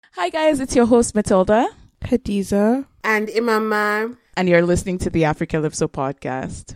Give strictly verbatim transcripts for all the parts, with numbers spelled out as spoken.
Hi guys, it's your host Matilda. Hadiza. And Imama. And you're listening to the Africa Calypso podcast.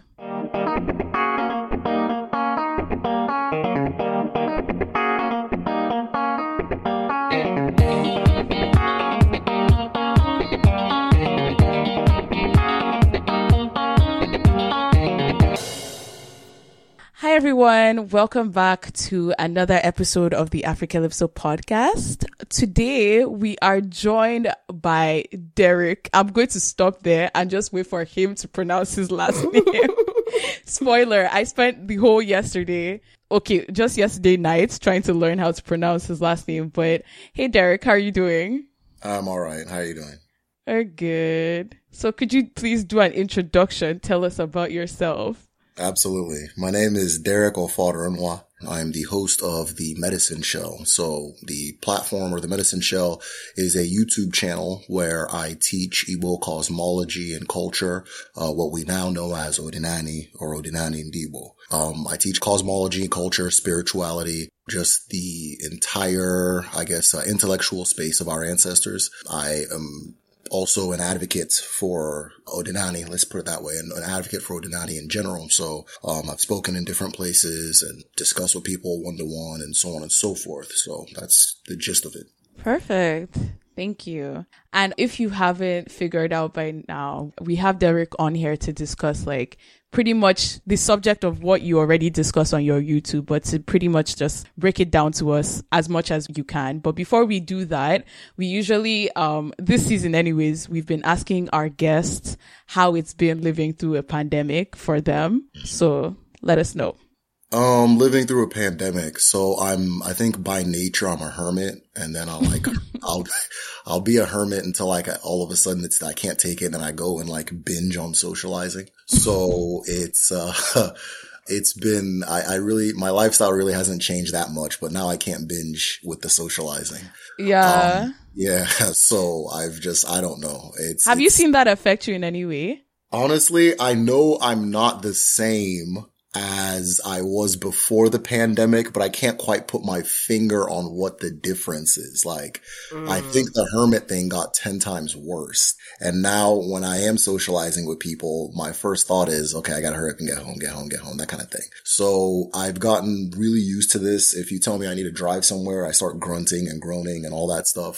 Hi everyone, welcome back to another episode of the Africa Calypso podcast. Today we are joined by Derek. I'm going to stop there and just wait for him to pronounce his last name. Spoiler, I spent the whole yesterday, okay, just yesterday night trying to learn how to pronounce his last name. But hey Derek, how are you doing? I'm all right. How are you doing? We're good. So could you please do an introduction? Tell us about yourself. Absolutely. My name is Derek Ofodoronwa. I'm the host of The Medicine Show. So the platform or The Medicine Show is a YouTube channel where I teach Igbo cosmology and culture, uh, what we now know as Odinani or Odinani Ndibo. Um, I teach cosmology, culture, spirituality, just the entire, I guess, uh, intellectual space of our ancestors. I am also an advocate for Odinani, let's put it that way, and an advocate for Odinani in general. So um, I've spoken in different places and discussed with people one-to-one and so on and so forth. So that's the gist of it. Perfect. Thank you. And if you haven't figured out by now, we have Derek on here to discuss like pretty much the subject of what you already discussed on your YouTube, but to pretty much just break it down to us as much as you can. But before we do that, we usually, um, this season anyways, we've been asking our guests how it's been living through a pandemic for them. So let us know. Um, living through a pandemic. So I'm, I think by nature, I'm a hermit, and then I'll like, I'll, I'll be a hermit until like all of a sudden it's, I can't take it and I go and like binge on socializing. So it's, uh, it's been, I, I really, my lifestyle really hasn't changed that much, but now I can't binge with the socializing. Yeah. Um, yeah. So I've just, I don't know. It's, Have it's, you seen that affect you in any way? Honestly, I know I'm not the same as I was before the pandemic, but I can't quite put my finger on what the difference is. Like, mm. I think the hermit thing got ten times worse. And now when I am socializing with people, my first thought is, okay, I gotta hurry up and get home, get home, get home, that kind of thing. So I've gotten really used to this. If you tell me I need to drive somewhere, I start grunting and groaning and all that stuff.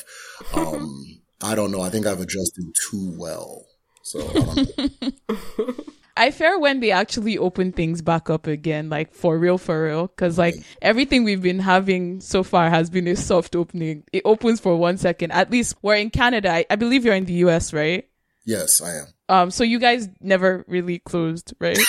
Um, I don't know. I think I've adjusted too well. So I don't know. I fear when they actually open things back up again, like for real, for real. Cause like everything we've been having so far has been a soft opening. It opens for one second. At least we're in Canada. I, I believe you're in the U S, right? Yes, I am. Um, so you guys never really closed, right?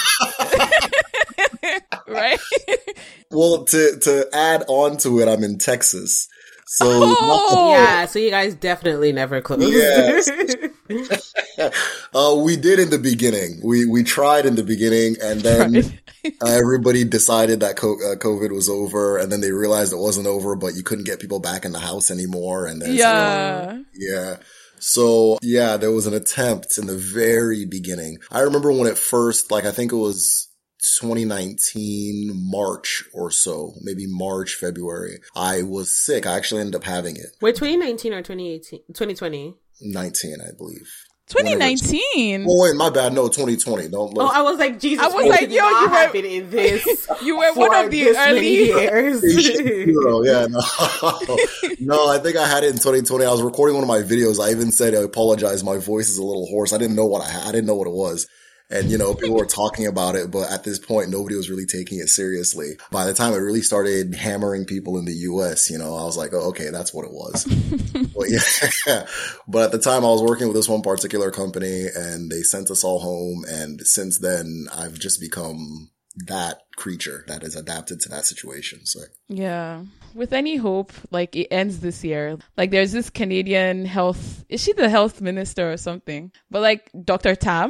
Right? Well, to, to add on to it, I'm in Texas. So oh! Yeah, so you guys definitely never closed. Yes. uh, we did in the beginning. We we tried in the beginning, and then right. uh, everybody decided that co- uh, COVID was over, and then they realized it wasn't over, but you couldn't get people back in the house anymore. And then yeah, so, yeah. So yeah, there was an attempt in the very beginning. I remember when it first, like I think it was twenty nineteen, March or so, maybe March, February. I was sick. I actually ended up having it. Wait, twenty nineteen or twenty eighteen? twenty twenty? nineteen, I believe. twenty nineteen? Oh, wait, my bad. No, twenty twenty. Don't let Oh, I was like, Jesus. I was like, yo, you were, in this you were one of the early years. Zero, yeah, no. No, I think I had it in twenty twenty. I was recording one of my videos. I even said, I apologize. My voice is a little hoarse. I didn't know what I had. I didn't know what it was. And, you know, people were talking about it, but at this point, nobody was really taking it seriously. By the time it really started hammering people in the U S, you know, I was like, oh, okay, that's what it was. But yeah, but at the time I was working with this one particular company and they sent us all home. And since then, I've just become that creature that is adapted to that situation. So yeah, with any hope, like it ends this year. Like there's this Canadian health, is she the health minister or something? But like Doctor Tam,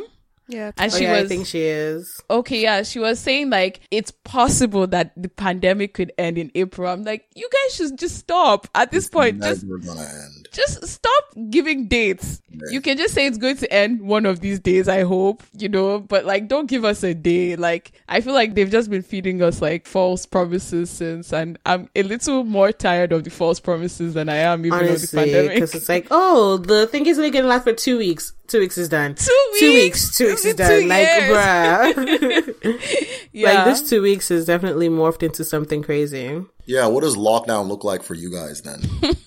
Yeah. And Oh, she yeah, was I think she is. okay, yeah, she was saying like it's possible that the pandemic could end in April. I'm like, you guys should just stop at this It's point. never Just gonna end. just stop giving dates. Right. You can just say it's going to end one of these days, I hope, you know, but like don't give us a day. Like I feel like they've just been feeding us like false promises since, and I'm a little more tired of the false promises than I am even Honestly, of the pandemic. because it's like, oh, the thing is only gonna last for two weeks. Two weeks is done. Two weeks? Two weeks. Two weeks is Two done. Like, years. bruh. Yeah. Like this two weeks has definitely morphed into something crazy. Yeah, what does lockdown look like for you guys then?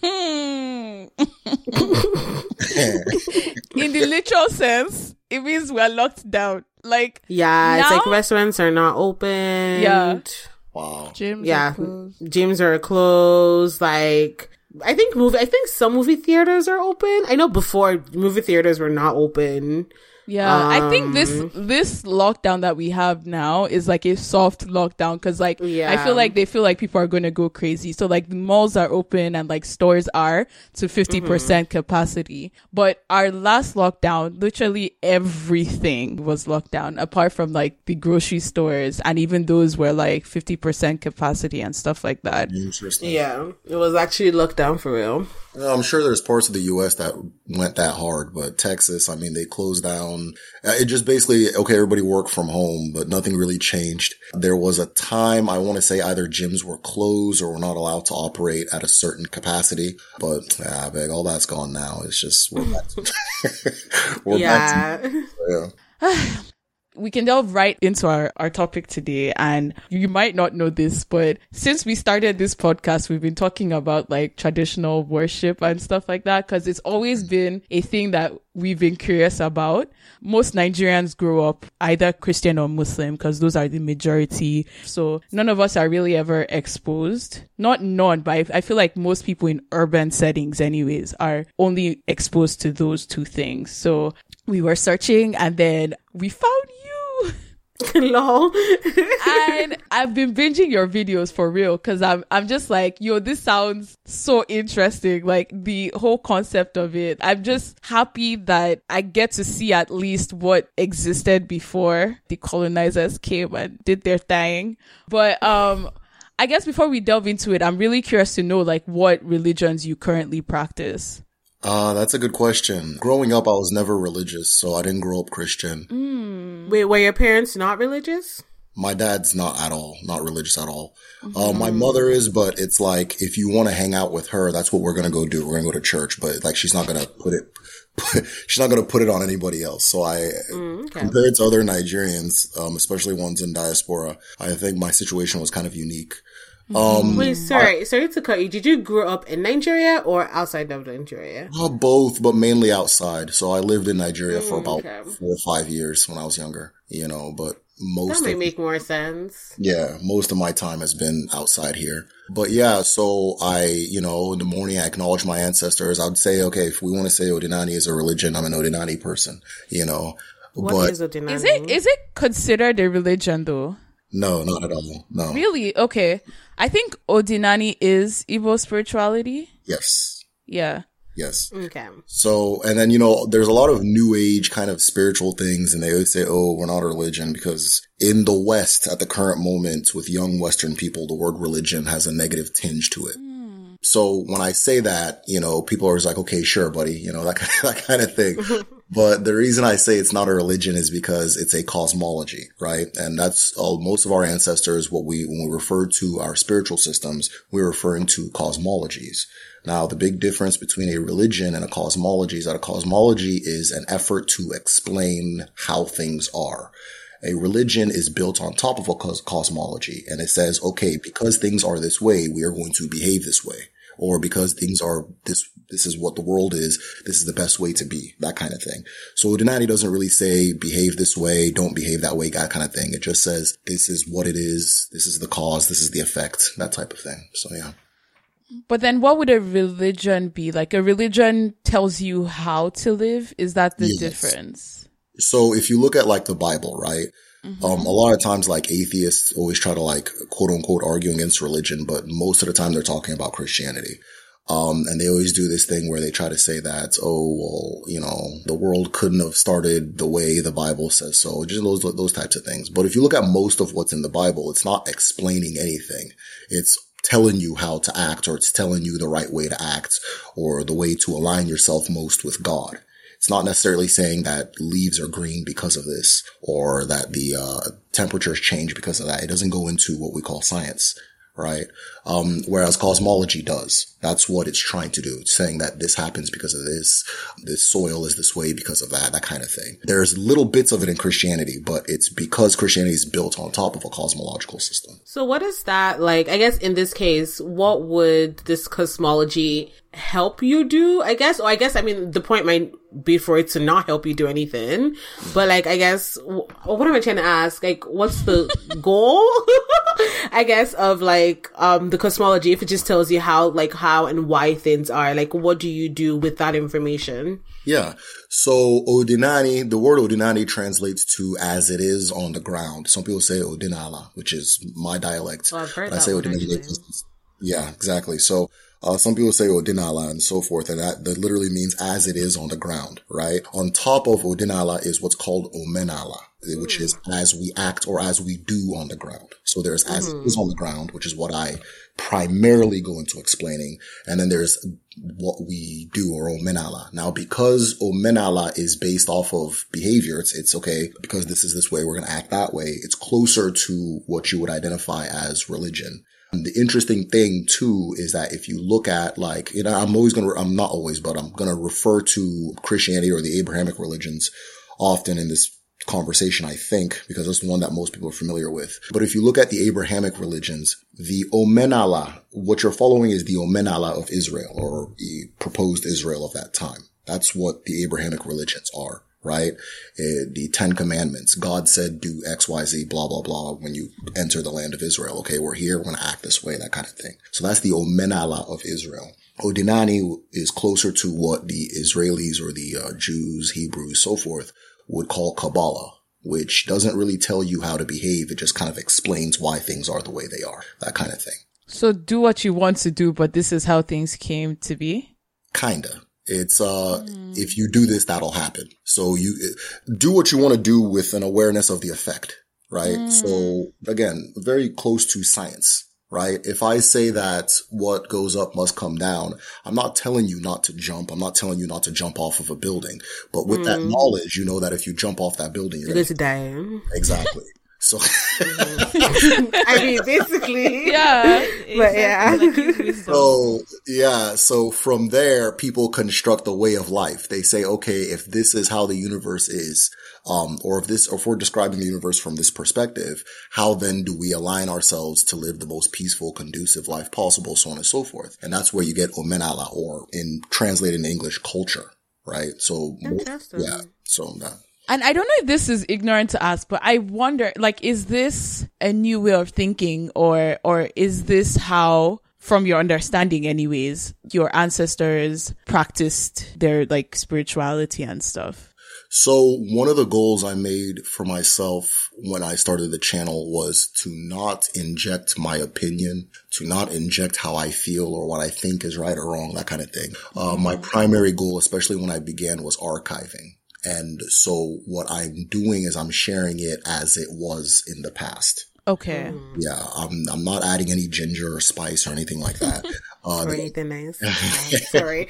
In the literal sense, it means we're locked down. Like Yeah, it's now- like restaurants are not open. Yeah. Wow. gyms Yeah. are closed. Gyms are closed. Like, I think movie, I think some movie theaters are open. I know before movie theaters were not open. Yeah, I think this Um, this lockdown that we have now is like a soft lockdown because like I Yeah. feel like they feel like people are going to go crazy. So like the malls are open and like stores are to fifty percent Mm-hmm. capacity. But our last lockdown, literally everything was locked down apart from like the grocery stores, and even those were like fifty percent capacity and stuff like that. Interesting. Yeah, it was actually locked down for real. Yeah, I'm sure there's parts of the U S that went that hard, but Texas, I mean, they closed down. Uh, It just basically, okay, everybody worked from home, but nothing really changed. There was a time, I want to say either gyms were closed or were not allowed to operate at a certain capacity, but yeah, beg, all that's gone now. It's just, we're back to, we're back Yeah. to, yeah. We can delve right into our, our topic today. And you might not know this, but since we started this podcast, we've been talking about like traditional worship and stuff like that, because it's always been a thing that we've been curious about. Most Nigerians grow up either Christian or Muslim because those are the majority. So none of us are really ever exposed. Not none, but I, I feel like most people in urban settings anyways are only exposed to those two things. So we were searching and then we found you. Lol. And I've been binging your videos for real because I'm I'm just like, yo, this sounds so interesting. Like the whole concept of it. I'm just happy that I get to see at least what existed before the colonizers came and did their thing. But um I guess before we delve into it, I'm really curious to know like what religions you currently practice. Uh, that's a good question. Growing up, I was never religious, so I didn't grow up Christian. Wait, were your parents not religious? My dad's not at all, not religious at all. Uh, my mother is, but it's like, if you want to hang out with her, that's what we're going to go do. We're going to go to church, but like, she's not going to put it, put, she's not going to put it on anybody else. So I, Mm, okay. compared to other Nigerians, um, especially ones in diaspora, I think my situation was kind of unique. Um, Wait, sorry, sorry to cut you. Did you grow up in Nigeria or outside of Nigeria? uh, both, but mainly outside. So I lived in Nigeria for Mm, about okay. four or five years when I was younger, you know, but most That might of make more sense. Yeah, most of my time has been outside here. But yeah, so I, you know, in the morning I acknowledge my ancestors. I would say, okay, if we want to say Odinani is a religion, I'm an Odinani person, you know. What but is Odinani? Is it is it considered a religion though? no, not at all. No. Really? Okay. I think Odinani is Igbo spirituality. Yes. Yeah. Yes. Okay. So, and then, you know, there's a lot of new age kind of spiritual things, and they always say, oh, we're not a religion, because in the West at the current moment with young Western people, the word religion has a negative tinge to it. So when I say that, you know, people are just like, okay, sure, buddy, you know, that kind of, that kind of thing. But the reason I say it's not a religion is because it's a cosmology, right? And that's all, most of our ancestors, what we, when we refer to our spiritual systems, we're referring to cosmologies. Now, the big difference between a religion and a cosmology is that a cosmology is an effort to explain how things are. A religion is built on top of a cos- cosmology, and it says, okay, because things are this way, we are going to behave this way. Or because things are this, this is what the world is, this is the best way to be, that kind of thing. So Odinani doesn't really say behave this way, don't behave that way, that kind of thing. It just says this is what it is, this is the cause, this is the effect, that type of thing. So yeah. But then what would a religion be? Like a religion tells you how to live? Is that the Yes. difference? So if you look at like the Bible, right? Mm-hmm. Um, a lot of times like atheists always try to like quote unquote argue against religion, but most of the time they're talking about Christianity. Um, and they always do this thing where they try to say that, oh, well, you know, the world couldn't have started the way the Bible says so, just those, those types of things. But if you look at most of what's in the Bible, it's not explaining anything. It's telling you how to act, or it's telling you the right way to act, or the way to align yourself most with God. It's not necessarily saying that leaves are green because of this, or that the uh temperatures change because of that. It doesn't go into what we call science, right? Um, whereas cosmology does. That's what it's trying to do. It's saying that this happens because of this, this soil is this way because of that, that kind of thing. There's little bits of it in Christianity, but it's because Christianity is built on top of a cosmological system. So what is that like? I guess in this case, what would this cosmology help you do? I guess, or I guess, I mean, the point might be for it to not help you do anything. But like, I guess, what am I trying to ask? Like, what's the goal? I guess of like, um, the cosmology, if it just tells you how, like, how and why things are, like, what do you do with that information? Yeah. So Odinani, the word Odinani translates to as it is on the ground. Some people say Odinala, which is my dialect. Oh, I've heard but that I say one, Odinani. Yeah, exactly. So, uh, some people say Odinala and so forth, and that, that literally means as it is on the ground, right? On top of Odinala is what's called Omenala, which mm. is as we act or as we do on the ground. So there's as mm. it is on the ground, which is what I primarily go into explaining. And then there's what we do, or Omenala. Now, because Omenala is based off of behavior, it's, it's okay, because this is this way, we're going to act that way. It's closer to what you would identify as religion. And the interesting thing too is that if you look at, like, you know, I'm always going to, I'm not always, but I'm going to refer to Christianity or the Abrahamic religions often in this conversation, I think, because that's the one that most people are familiar with. But if you look at the Abrahamic religions, the Omenala, what you're following is the Omenala of Israel, or the proposed Israel of that time. That's what the Abrahamic religions are. Right? Uh, the Ten Commandments. God said, do X, Y, Z, blah, blah, blah, when you enter the land of Israel. Okay, we're here, we're going to act this way, that kind of thing. So that's the Omenala of Israel. Odinani is closer to what the Israelis or the uh, Jews, Hebrews, so forth would call Kabbalah, which doesn't really tell you how to behave. It just kind of explains why things are the way they are, that kind of thing. So do what you want to do, but this is how things came to be? Kinda. It's, uh, mm. if you do this, that'll happen. So you do what you want to do with an awareness of the effect, right? Mm. So again, very close to science, right? If I say that what goes up must come down, I'm not telling you not to jump. I'm not telling you not to jump off of a building. But with mm. that knowledge, you know that if you jump off that building, you're going to die. Exactly. So, I mean, basically, yeah, but yeah. So, yeah. So from there, people construct a way of life. They say, okay, if this is how the universe is, um, or if this, or if we're describing the universe from this perspective, how then do we align ourselves to live the most peaceful, conducive life possible, so on and so forth. And that's where you get Omenala, or in translated in English, culture, right? So, Fantastic. yeah. So that. And I don't know if this is ignorant to ask, but I wonder, like, is this a new way of thinking, or, or is this how, from your understanding anyways, your ancestors practiced their, like, spirituality and stuff? So one of the goals I made for myself when I started the channel was to not inject my opinion, to not inject how I feel or what I think is right or wrong, that kind of thing. Uh, my primary goal, especially when I began, was archiving. And so what I'm doing is I'm sharing it as it was in the past. Okay. Yeah, I'm I'm not adding any ginger or spice or anything like that. Uh, or anything nice. Oh, sorry.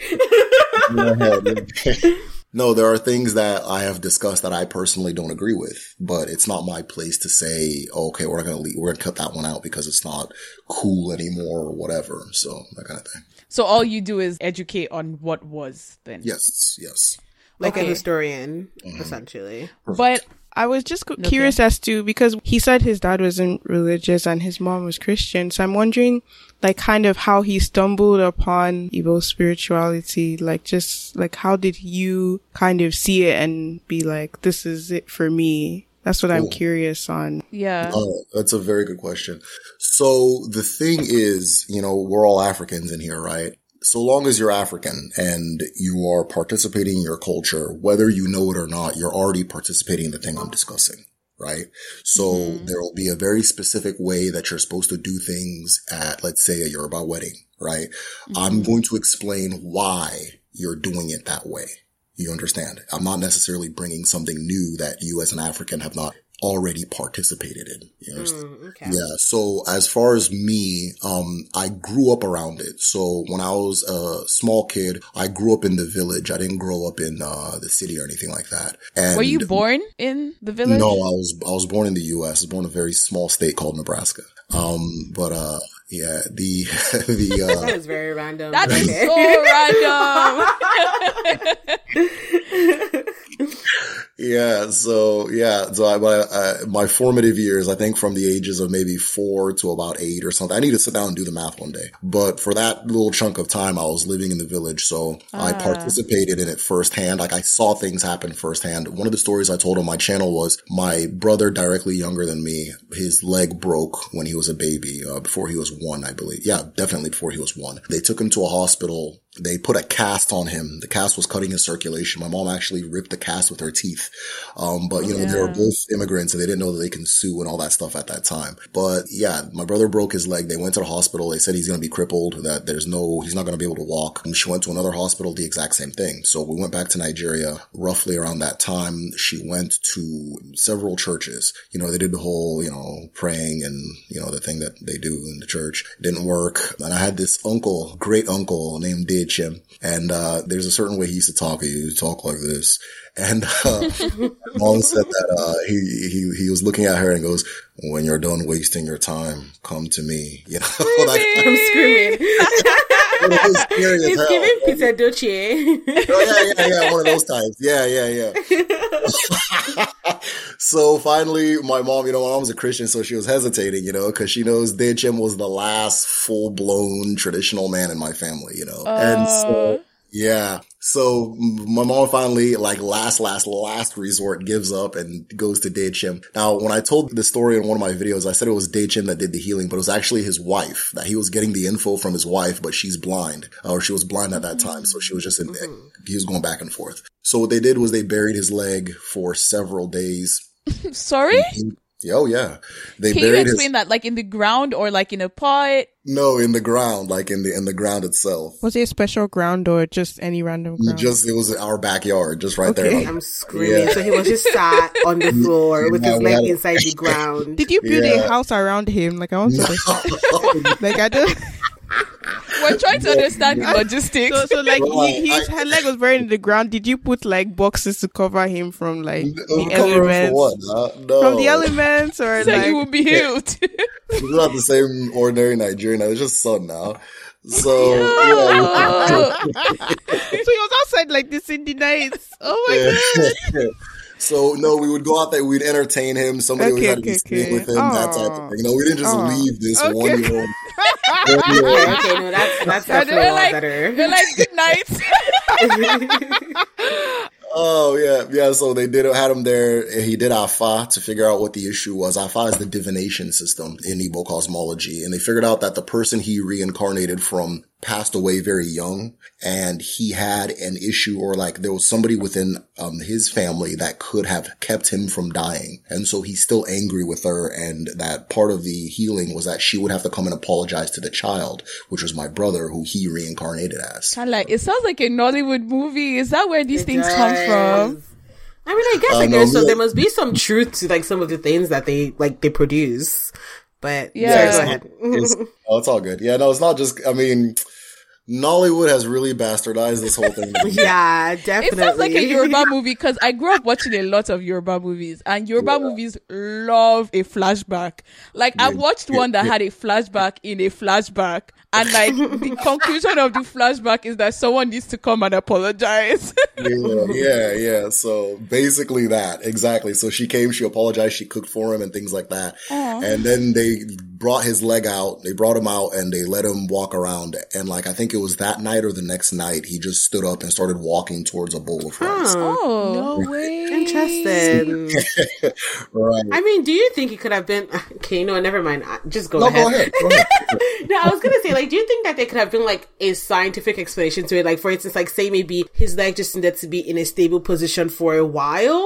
No, there are things that I have discussed that I personally don't agree with, but it's not my place to say, oh, okay, we're going to leave, we're going to cut that one out because it's not cool anymore or whatever. So that kind of thing. So all you do is educate on what was then. Yes, yes. Like okay. a historian, mm-hmm. essentially. But I was just curious okay. as to, because he said his dad wasn't religious and his mom was Christian. So I'm wondering, like, kind of how he stumbled upon Igbo spirituality. Like, just, like, how did you kind of see it and be like, this is it for me? That's what cool. I'm curious on. Yeah. Oh, that's a very good question. So the thing is, you know, we're all Africans in here, right? So long as you're African and you are participating in your culture, whether you know it or not, you're already participating in the thing I'm discussing, right? So mm-hmm. there will be a very specific way that you're supposed to do things at, let's say, a Yoruba wedding, right? Mm-hmm. I'm going to explain why you're doing it that way. You understand? I'm not necessarily bringing something new that you as an African have not already participated in. You understand? Mm, okay. Yeah. So as far as me, um, I grew up around it. So when I was a small kid, I grew up in the village. I didn't grow up in, uh, the city or anything like that. And were you born in the village? No, I was, I was born in the U S. I was born in a very small state called Nebraska. Um, but, uh, yeah, the, the, uh. That was very random. That is so random. Yeah, so, yeah, so I, I, my formative years, I think from the ages of maybe four to about eight or something. I need to sit down and do the math one day. But for that little chunk of time, I was living in the village, so uh. I participated in it firsthand. Like, I saw things happen firsthand. One of the stories I told on my channel was my brother, directly younger than me, his leg broke when he was a baby, uh, before he was one, I believe. Yeah, definitely before he was one. They took him to a hospital. They put a cast on him. The cast was cutting his circulation. My mom actually ripped the cast with her teeth. Um, but you know, yeah. they were both immigrants and they didn't know that they can sue and all that stuff at that time. But yeah, my brother broke his leg. They went to the hospital. They said he's going to be crippled, that there's no, he's not going to be able to walk. And she went to another hospital, the exact same thing. So we went back to Nigeria roughly around that time. She went to several churches. You know, they did the whole, you know, praying and, you know, the thing that they do in the church. It didn't work. And I had this uncle, great uncle named Dejim. And, uh, there's a certain way he used to talk. He used to talk like this. And, uh, mom said that, uh, he, he, he was looking at her and goes, when you're done wasting your time, come to me. You know, I'm screaming. He's giving Peter Doce. Oh, yeah, yeah, yeah. One of those types. Yeah, yeah, yeah. So finally, my mom, you know, my mom was a Christian, so she was hesitating, you know, because she knows Dejim was the last full-blown traditional man in my family, you know. Uh... And so, yeah. So my mom finally, like last, last, last resort, gives up and goes to Dejim. Now, when I told the story in one of my videos, I said it was Dejim that did the healing, but it was actually his wife, that he was getting the info from his wife, but she's blind, or she was blind at that time. So she was just in, mm-hmm. he was going back and forth. So what they did was they buried his leg for several days. Sorry? Oh, yeah. They Can buried you explain his... that, like in the ground or like in a pot? No, in the ground, like in the in the ground itself. Was it a special ground or just any random ground? Just it was our backyard, just right okay. there. Like, I'm screaming. Yeah. So he was just sat on the floor with yeah, his leg inside the ground. Did you build yeah. a house around him? Like I want to no. Like I don't. We're trying to understand the logistics. So, so like, well, he, his her leg was buried in the ground. Did you put like boxes to cover him from like the elements? What, huh? No. From the elements, or so like he will be healed. It's not the same ordinary Nigerian. It's just sun now. So, yeah. So he was outside like this in the nights. Oh my god. So, no, we would go out there, we'd entertain him, somebody okay, would have okay, to be staying okay. with him, Aww. that type of thing. You know, we didn't just Aww. leave this okay. one-year-old. Okay, okay, no, that's, that's definitely a lot like, better. They're like, good night. Oh, yeah, yeah, so they did, had him there, he did Afa to figure out what the issue was. Afa is the divination system in Igbo cosmology, and they figured out that the person he reincarnated from passed away very young, and he had an issue, or like there was somebody within um his family that could have kept him from dying, and so he's still angry with her, and that part of the healing was that she would have to come and apologize to the child, which was my brother, who he reincarnated as. Like, it sounds like a Nollywood movie. Is that where these it things does. come from? I mean, I guess like uh, no, there's so there must be some truth to like some of the things that they like they produce. But yeah, sorry, go ahead. it's, oh, it's all good. Yeah, no, it's not just. I mean, Nollywood has really bastardized this whole thing. Yeah, definitely. It sounds like a Yoruba movie because I grew up watching a lot of Yoruba movies, and Yoruba yeah. movies love a flashback. Like yeah. I watched one that had a flashback in a flashback, and like the conclusion of the flashback is that someone needs to come and apologize. yeah, yeah, yeah. So basically that exactly. So she came, she apologized, she cooked for him and things like that, Aww. and then they brought his leg out. They brought him out and they let him walk around, and like I think it was that night or the next night, he just stood up and started walking towards a bowl of rice. Oh, no way. Interesting. Right. I mean, do you think it could have been, okay, no, never mind. Just go no, ahead. Go ahead. Go ahead. No, I was going to say, like, do you think that there could have been, like, a scientific explanation to it? Like, for instance, like, say maybe his leg just needed to be in a stable position for a while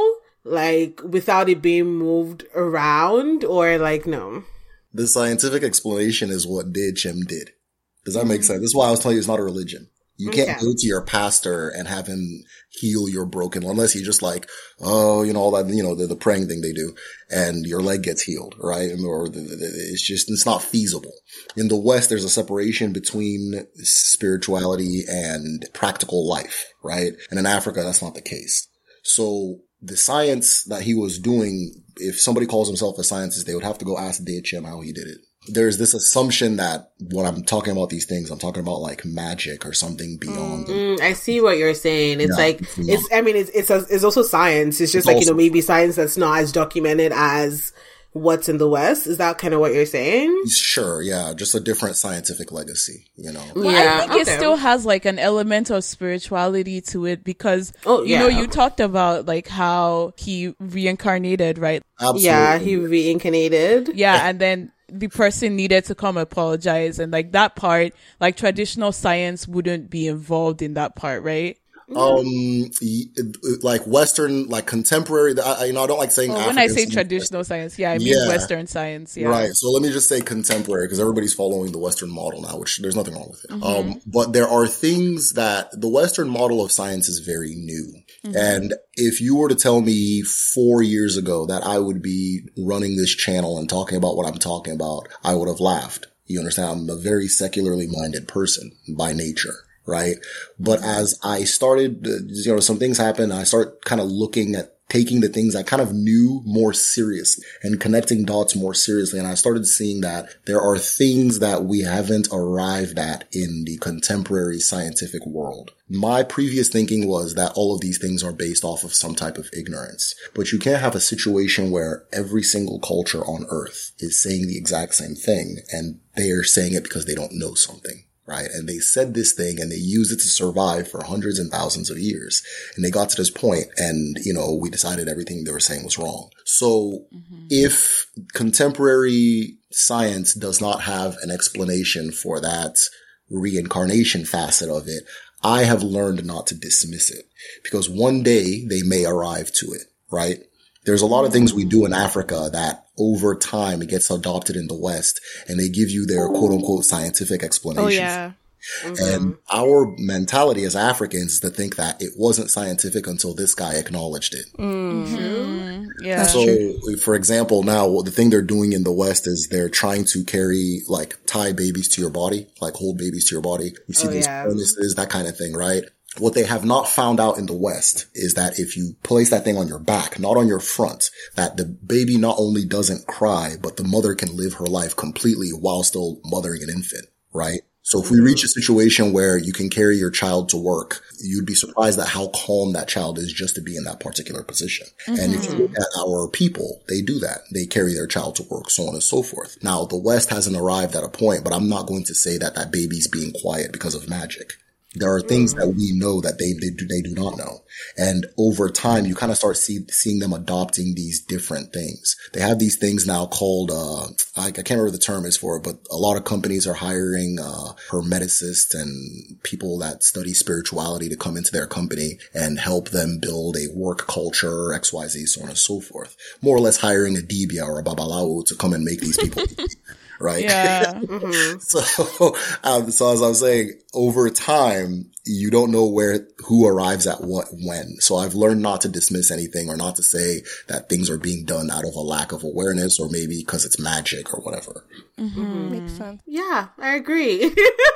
like without it being moved around, or like no? The scientific explanation is what did Chim did. Does that make sense? This is why I was telling you it's not a religion. You can't Okay. go to your pastor and have him heal your broken leg unless you just like, oh, you know, all that, you know, the, the praying thing they do, and your leg gets healed, right? Or the, the, it's just, it's not feasible. In the West, there's a separation between spirituality and practical life, right? And in Africa, that's not the case. So the science that he was doing, if somebody calls himself a scientist, they would have to go ask Dechim how he did it. There's this assumption that when I'm talking about these things, I'm talking about like magic or something beyond. Mm, I see what you're saying. It's Yeah, like, it's it's, I mean, it's, it's, a, it's also science. It's just It's like, you know, also- maybe science that's not as documented as what's in the West. Is that kind of what you're saying? Sure, yeah, just a different scientific legacy, you know. But Yeah, I think it okay. still has like an element of spirituality to it because, Oh, you know, yeah. you talked about like how he reincarnated, right? Absolutely. Yeah, he reincarnated. Yeah, and then the person needed to come apologize, and like that part, like traditional science wouldn't be involved in that part, right? Um, y- like Western, like contemporary, I, I- you know, I don't like saying Well, when I African say science. traditional science, yeah, I mean Yeah. Western science, yeah. Right. So let me just say contemporary because everybody's following the Western model now, which there's nothing wrong with it. Mm-hmm. Um, but there are things that the Western model of science is very new. Mm-hmm. And if you were to tell me four years ago that I would be running this channel and talking about what I'm talking about, I would have laughed. You understand? I'm a very secularly minded person by nature. Right. But as I started, uh, you know, some things happened. I start kind of looking at taking the things I kind of knew more seriously and connecting dots more seriously. And I started seeing that there are things that we haven't arrived at in the contemporary scientific world. My previous thinking was that all of these things are based off of some type of ignorance, but you can't have a situation where every single culture on earth is saying the exact same thing and they are saying it because they don't know something. Right. And they said this thing and they used it to survive for hundreds and thousands of years. And they got to this point and, you know, we decided everything they were saying was wrong. So mm-hmm. if contemporary science does not have an explanation for that reincarnation facet of it, I have learned not to dismiss it because one day they may arrive to it. Right. There's a lot of things we do in Africa that over time it gets adopted in the West and they give you their quote unquote scientific explanation. Oh, yeah. Mm-hmm. And our mentality as Africans is to think that it wasn't scientific until this guy acknowledged it. Mm-hmm. Yeah. That's So, true. for example, now the thing they're doing in the West is they're trying to carry, like, tie babies to your body, like hold babies to your body. You see Oh, these yeah. furnaces, that kind of thing, right? What they have not found out in the West is that if you place that thing on your back, not on your front, that the baby not only doesn't cry, but the mother can live her life completely while still mothering an infant, right? So if we reach a situation where you can carry your child to work, you'd be surprised at how calm that child is just to be in that particular position. Mm-hmm. And if you look at our people, they do that. They carry their child to work, so on and so forth. Now, the West hasn't arrived at a point, but I'm not going to say that that baby's being quiet because of magic. There are things that we know that they, they do, they do not know. And over time, you kind of start see, seeing them adopting these different things. They have these things now called, uh, I, I can't remember the term is for it, but a lot of companies are hiring, uh, hermeticists and people that study spirituality to come into their company and help them build a work culture, X Y Z, so on and so forth. More or less hiring a Dibia or a Babalawo to come and make these people right? Yeah. Mm-hmm. So, um, so as I was saying, over time, you don't know where, who arrives at what, when. So I've learned not to dismiss anything or not to say that things are being done out of a lack of awareness or maybe because it's magic or whatever. Mm-hmm. Makes sense. Yeah, I agree.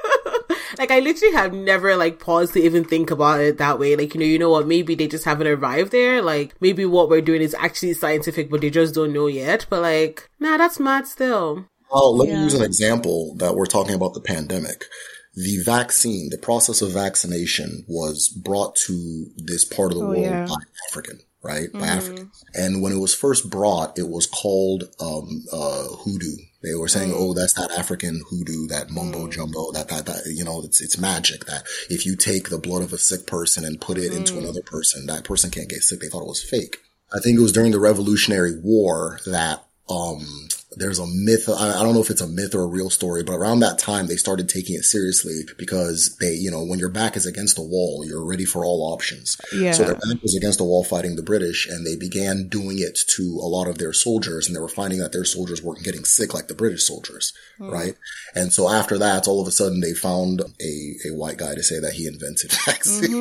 Like, I literally have never, like, paused to even think about it that way. Like, you know, you know what, maybe they just haven't arrived there. Like, maybe what we're doing is actually scientific, but they just don't know yet. But, like, nah, that's mad still. Well, let Yeah. me use an example that we're talking about the pandemic. The vaccine, the process of vaccination was brought to this part of the Oh, world yeah. by African, right? By Africans. And when it was first brought, it was called, um, uh, hoodoo. They were saying, oh, that's that African hoodoo, that mumbo jumbo, that, that, that, you know, it's, it's magic that if you take the blood of a sick person and put it into another person, that person can't get sick. They thought it was fake. I think it was during the Revolutionary War that, um, there's a myth. I, I don't know if it's a myth or a real story, but around that time they started taking it seriously because they, you know, when your back is against the wall, you're ready for all options. Yeah. So their back was against the wall fighting the British, and they began doing it to a lot of their soldiers, and they were finding that their soldiers weren't getting sick like the British soldiers, mm. right? And so after that, all of a sudden they found a, a white guy to say that he invented vaccines.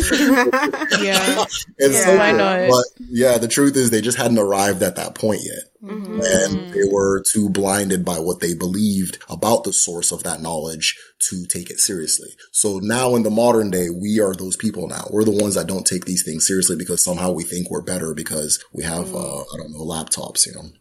Mm-hmm. yeah. and yeah. so, Why not? But yeah, the truth is they just hadn't arrived at that point yet. Mm-hmm. And they were too blinded by what they believed about the source of that knowledge to take it seriously. So now in the modern day, we are those people now. We're the ones that don't take these things seriously because somehow we think we're better because we have, uh, I don't know, laptops, you know.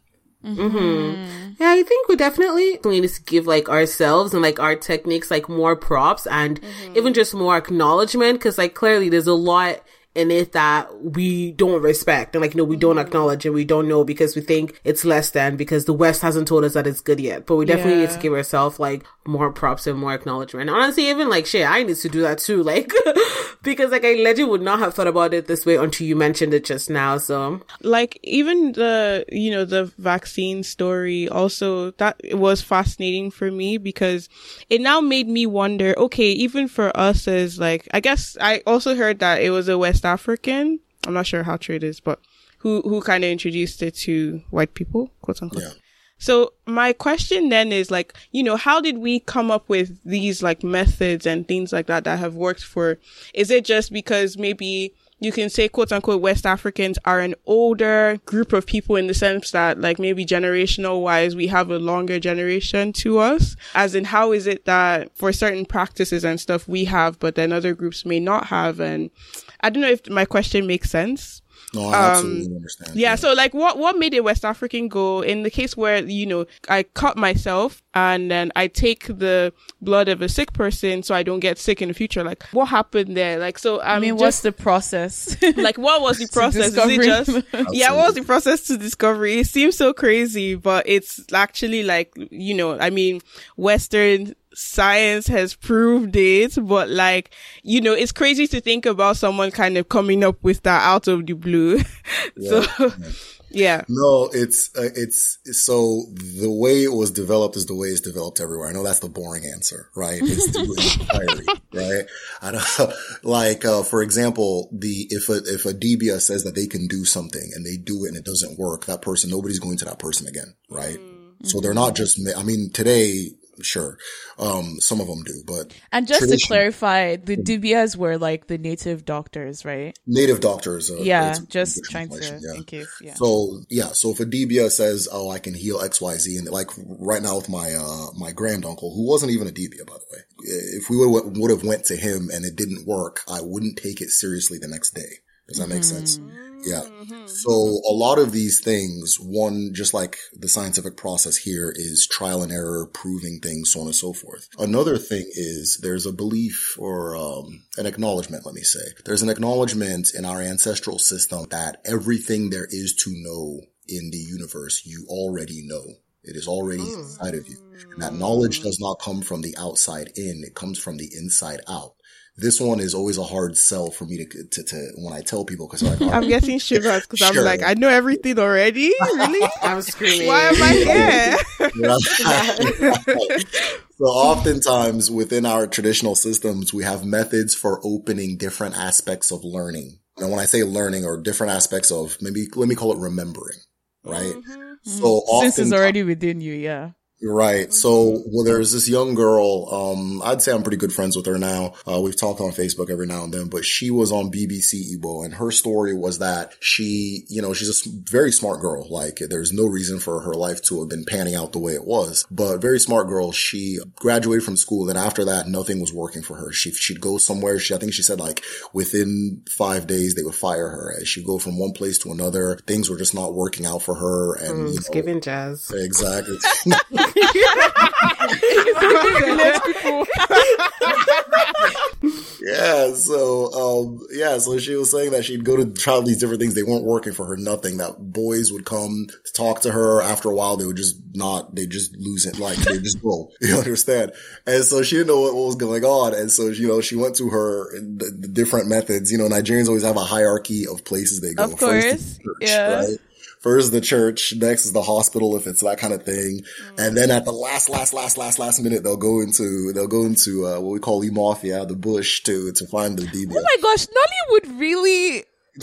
Mm-hmm. Yeah, I think we definitely need to give like ourselves and like our techniques like more props and mm-hmm. even just more acknowledgement, because like clearly there's a lot in it that we don't respect and like, you know, we don't acknowledge and we don't know because we think it's less than because the West hasn't told us that it's good yet. But we definitely yeah. need to give ourselves like more props and more acknowledgement. Honestly, even like shit, I need to do that too. Like, because like I legit would not have thought about it this way until you mentioned it just now. So like even the, you know, the vaccine story also, that was fascinating for me because it now made me wonder, okay, even for us as like, I guess I also heard that it was a West African, I'm not sure how true it is, but who, who kind of introduced it to white people, quote unquote. Yeah. So my question then is like, you know, how did we come up with these like methods and things like that that have worked for, is it just because maybe you can say quote unquote West Africans are an older group of people in the sense that like maybe generational wise, we have a longer generation to us, as in how is it that for certain practices and stuff we have, but then other groups may not have? And I don't know if my question makes sense. No, I absolutely um, understand. Yeah, yeah, so like what, what made a West African go in the case where, you know, I cut myself and then I take the blood of a sick person so I don't get sick in the future? Like what happened there? Like, so um, I mean, just, what's the process? Like what was the process? Is it just, yeah, what was the process to discovery? It seems so crazy, but it's actually like, you know, I mean, Western science has proved it, but like, you know, it's crazy to think about someone kind of coming up with that out of the blue. Yeah, so, yeah. yeah. No, it's, uh, it's, so the way it was developed is the way it's developed everywhere. I know that's the boring answer, right? It's through inquiry, right? I don't, like, uh, for example, the, if a, if a D B S says that they can do something and they do it and it doesn't work, that person, nobody's going to that person again, right? Mm-hmm. So they're not just, I mean, today, sure. Um, some of them do, but. And just to clarify, the D B S were like the native doctors, right? Native doctors. Uh, yeah, just trying to, yeah. in case, yeah. So, yeah, so if a D B S says, oh, I can heal X Y Z, and like right now with my, uh, my granduncle, who wasn't even a D B A, by the way, if we would, would have went to him and it didn't work, I wouldn't take it seriously the next day. Does that make mm-hmm. sense? Yeah. So a lot of these things, one, just like the scientific process here, is trial and error, proving things, so on and so forth. Another thing is there's a belief or um, an acknowledgement, let me say. There's an acknowledgement in our ancestral system that everything there is to know in the universe, you already know. It is already mm. inside of you. And that knowledge does not come from the outside in. It comes from the inside out. This one is always a hard sell for me to, to, to when I tell people, because like, I'm getting shivers because sure. I'm like, I know everything already. Really? I'm screaming. Why am I here? So oftentimes within our traditional systems, we have methods for opening different aspects of learning. And when I say learning, or different aspects of, maybe, let me call it remembering, right? Mm-hmm. So often, since it's already within you, yeah. Right. So, well, there's this young girl, um, I'd say I'm pretty good friends with her now. Uh, we've talked on Facebook every now and then, but she was on B B C Igbo, and her story was that she, you know, she's a very smart girl. Like, there's no reason for her life to have been panning out the way it was, but very smart girl. She graduated from school, and after that, nothing was working for her. She, she'd go somewhere. She, I think she said like within five days, they would fire her. She'd go from one place to another. Things were just not working out for her. And, mm, you know, skipping jazz. Exactly. Yeah, so um yeah, so she was saying that she'd go to try these different things, they weren't working for her, nothing. That boys would come to talk to her, after a while they would just not, they just lose it, like they just go. You understand? And so she didn't know what, what was going on, and so you know, she went to her the, the different methods. You know, Nigerians always have a hierarchy of places they go. Of course, First, church, yeah. Right? First the church, next is the hospital if it's that kind of thing. Mm. And then at the last, last, last, last, last minute, they'll go into, they'll go into, uh, what we call E-Mafia, the bush to, to find the D B. Oh my gosh, Nollywood really...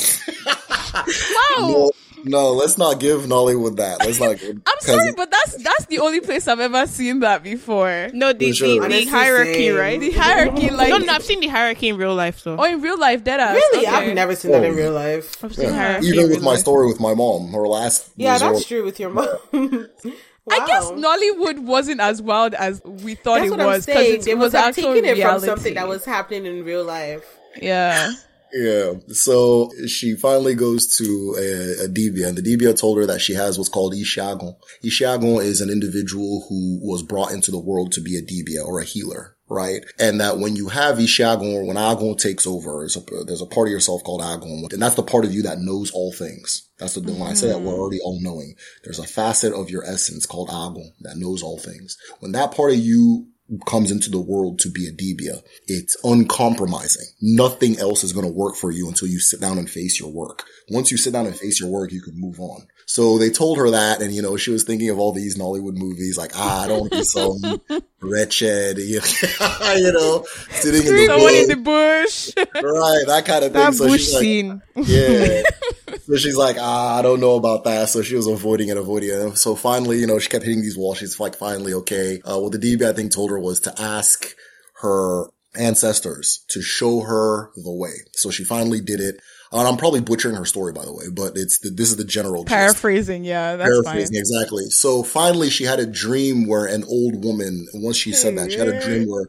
Wow. No, no, let's not give Nollywood that. Let's not give, I'm sorry, but that's that's the only place I've ever seen that before. No, the, sure. the, the hierarchy, right? The hierarchy, like... No, no, I've seen the hierarchy in real life, though. Oh, in real life, dead ass. Really? Okay. I've never seen that in real life. I've seen yeah. hierarchy Even in with real my life. story with my mom, her last Yeah, resort, that's true with your mom. Wow. I guess Nollywood wasn't as wild as we thought That's it what I'm was saying. it They was must have actual taken it reality. from something that was happening in real life. Yeah. Yeah. So she finally goes to a, a Dibia, and the Dibia told her that she has what's called Ishagon. Ishagon is an individual who was brought into the world to be a Dibia or a healer, right? And that when you have Ishagon, or when Agon takes over, there's a, there's a part of yourself called Agon, and that's the part of you that knows all things. That's the, mm-hmm. when I say that, we're already all knowing. There's a facet of your essence called Agon that knows all things. When that part of you comes into the world to be a Dibia, it's uncompromising. Nothing else is going to work for you until you sit down and face your work. Once you sit down and face your work, you can move on. So they told her that, and you know, she was thinking of all these Nollywood movies, like, ah, I don't want to be so wretched, you know, sitting in the Someone bush. in the bush. Right, that kind of thing. That So bush she's like, scene. yeah. So she's like, ah, I don't know about that. So she was avoiding it, avoiding it. So finally, you know, she kept hitting these walls. She's like, finally, okay. Uh, what the D B, I think, told her was to ask her ancestors to show her the way. So she finally did it. And I'm probably butchering her story, by the way, but it's the, this is the general gist. Paraphrasing, yeah, that's Paraphrasing, fine. exactly. So finally, she had a dream where an old woman, once she said that, she had a dream where...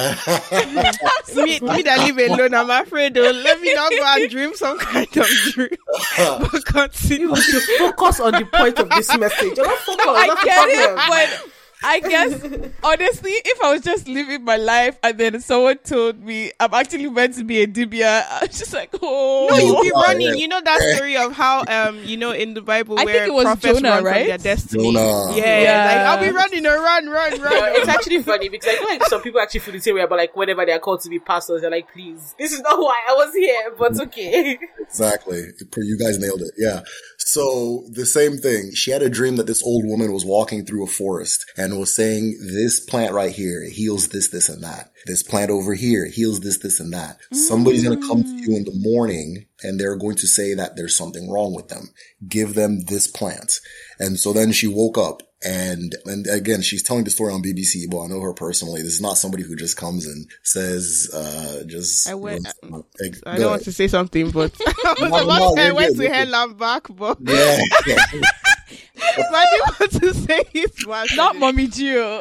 me, me that live alone, I'm afraid, though. Let me not go and dream some kind of dream. But continue. You should focus on the point of this message. You're not focused. I That's the get it, problem. but I guess, honestly, if I was just living my life and then someone told me I'm actually meant to be a Dibia, I was just like, oh. No, you'll be Oh, running. yeah. You know that story of how, um, you know, in the Bible I where think it was prophets Jonah, run right? from their destiny. Jonah. Yeah, Yeah. like, I'll be running, or run, run, run. No, it's actually funny because I feel like some people actually feel the same way about like whenever they are called to be pastors, they're like, please, this is not why I was here, but okay. Exactly. You guys nailed it. Yeah. So the same thing. She had a dream that this old woman was walking through a forest and was saying, this plant right here, it heals this, this, and that. This plant over here, it heals this, this, and that. Mm. Somebody's going to come to you in the morning and they're going to say that there's something wrong with them. Give them this plant. And so then she woke up. And, and again, she's telling the story on B B C. Well, I know her personally. This is not somebody who just comes and says, uh, just, I went, you know, like, I don't want to say something, but I was No, about no, to say I you're went good, to you're hell and back, but yeah, yeah. but I didn't want to say it was Not Mommy Gio.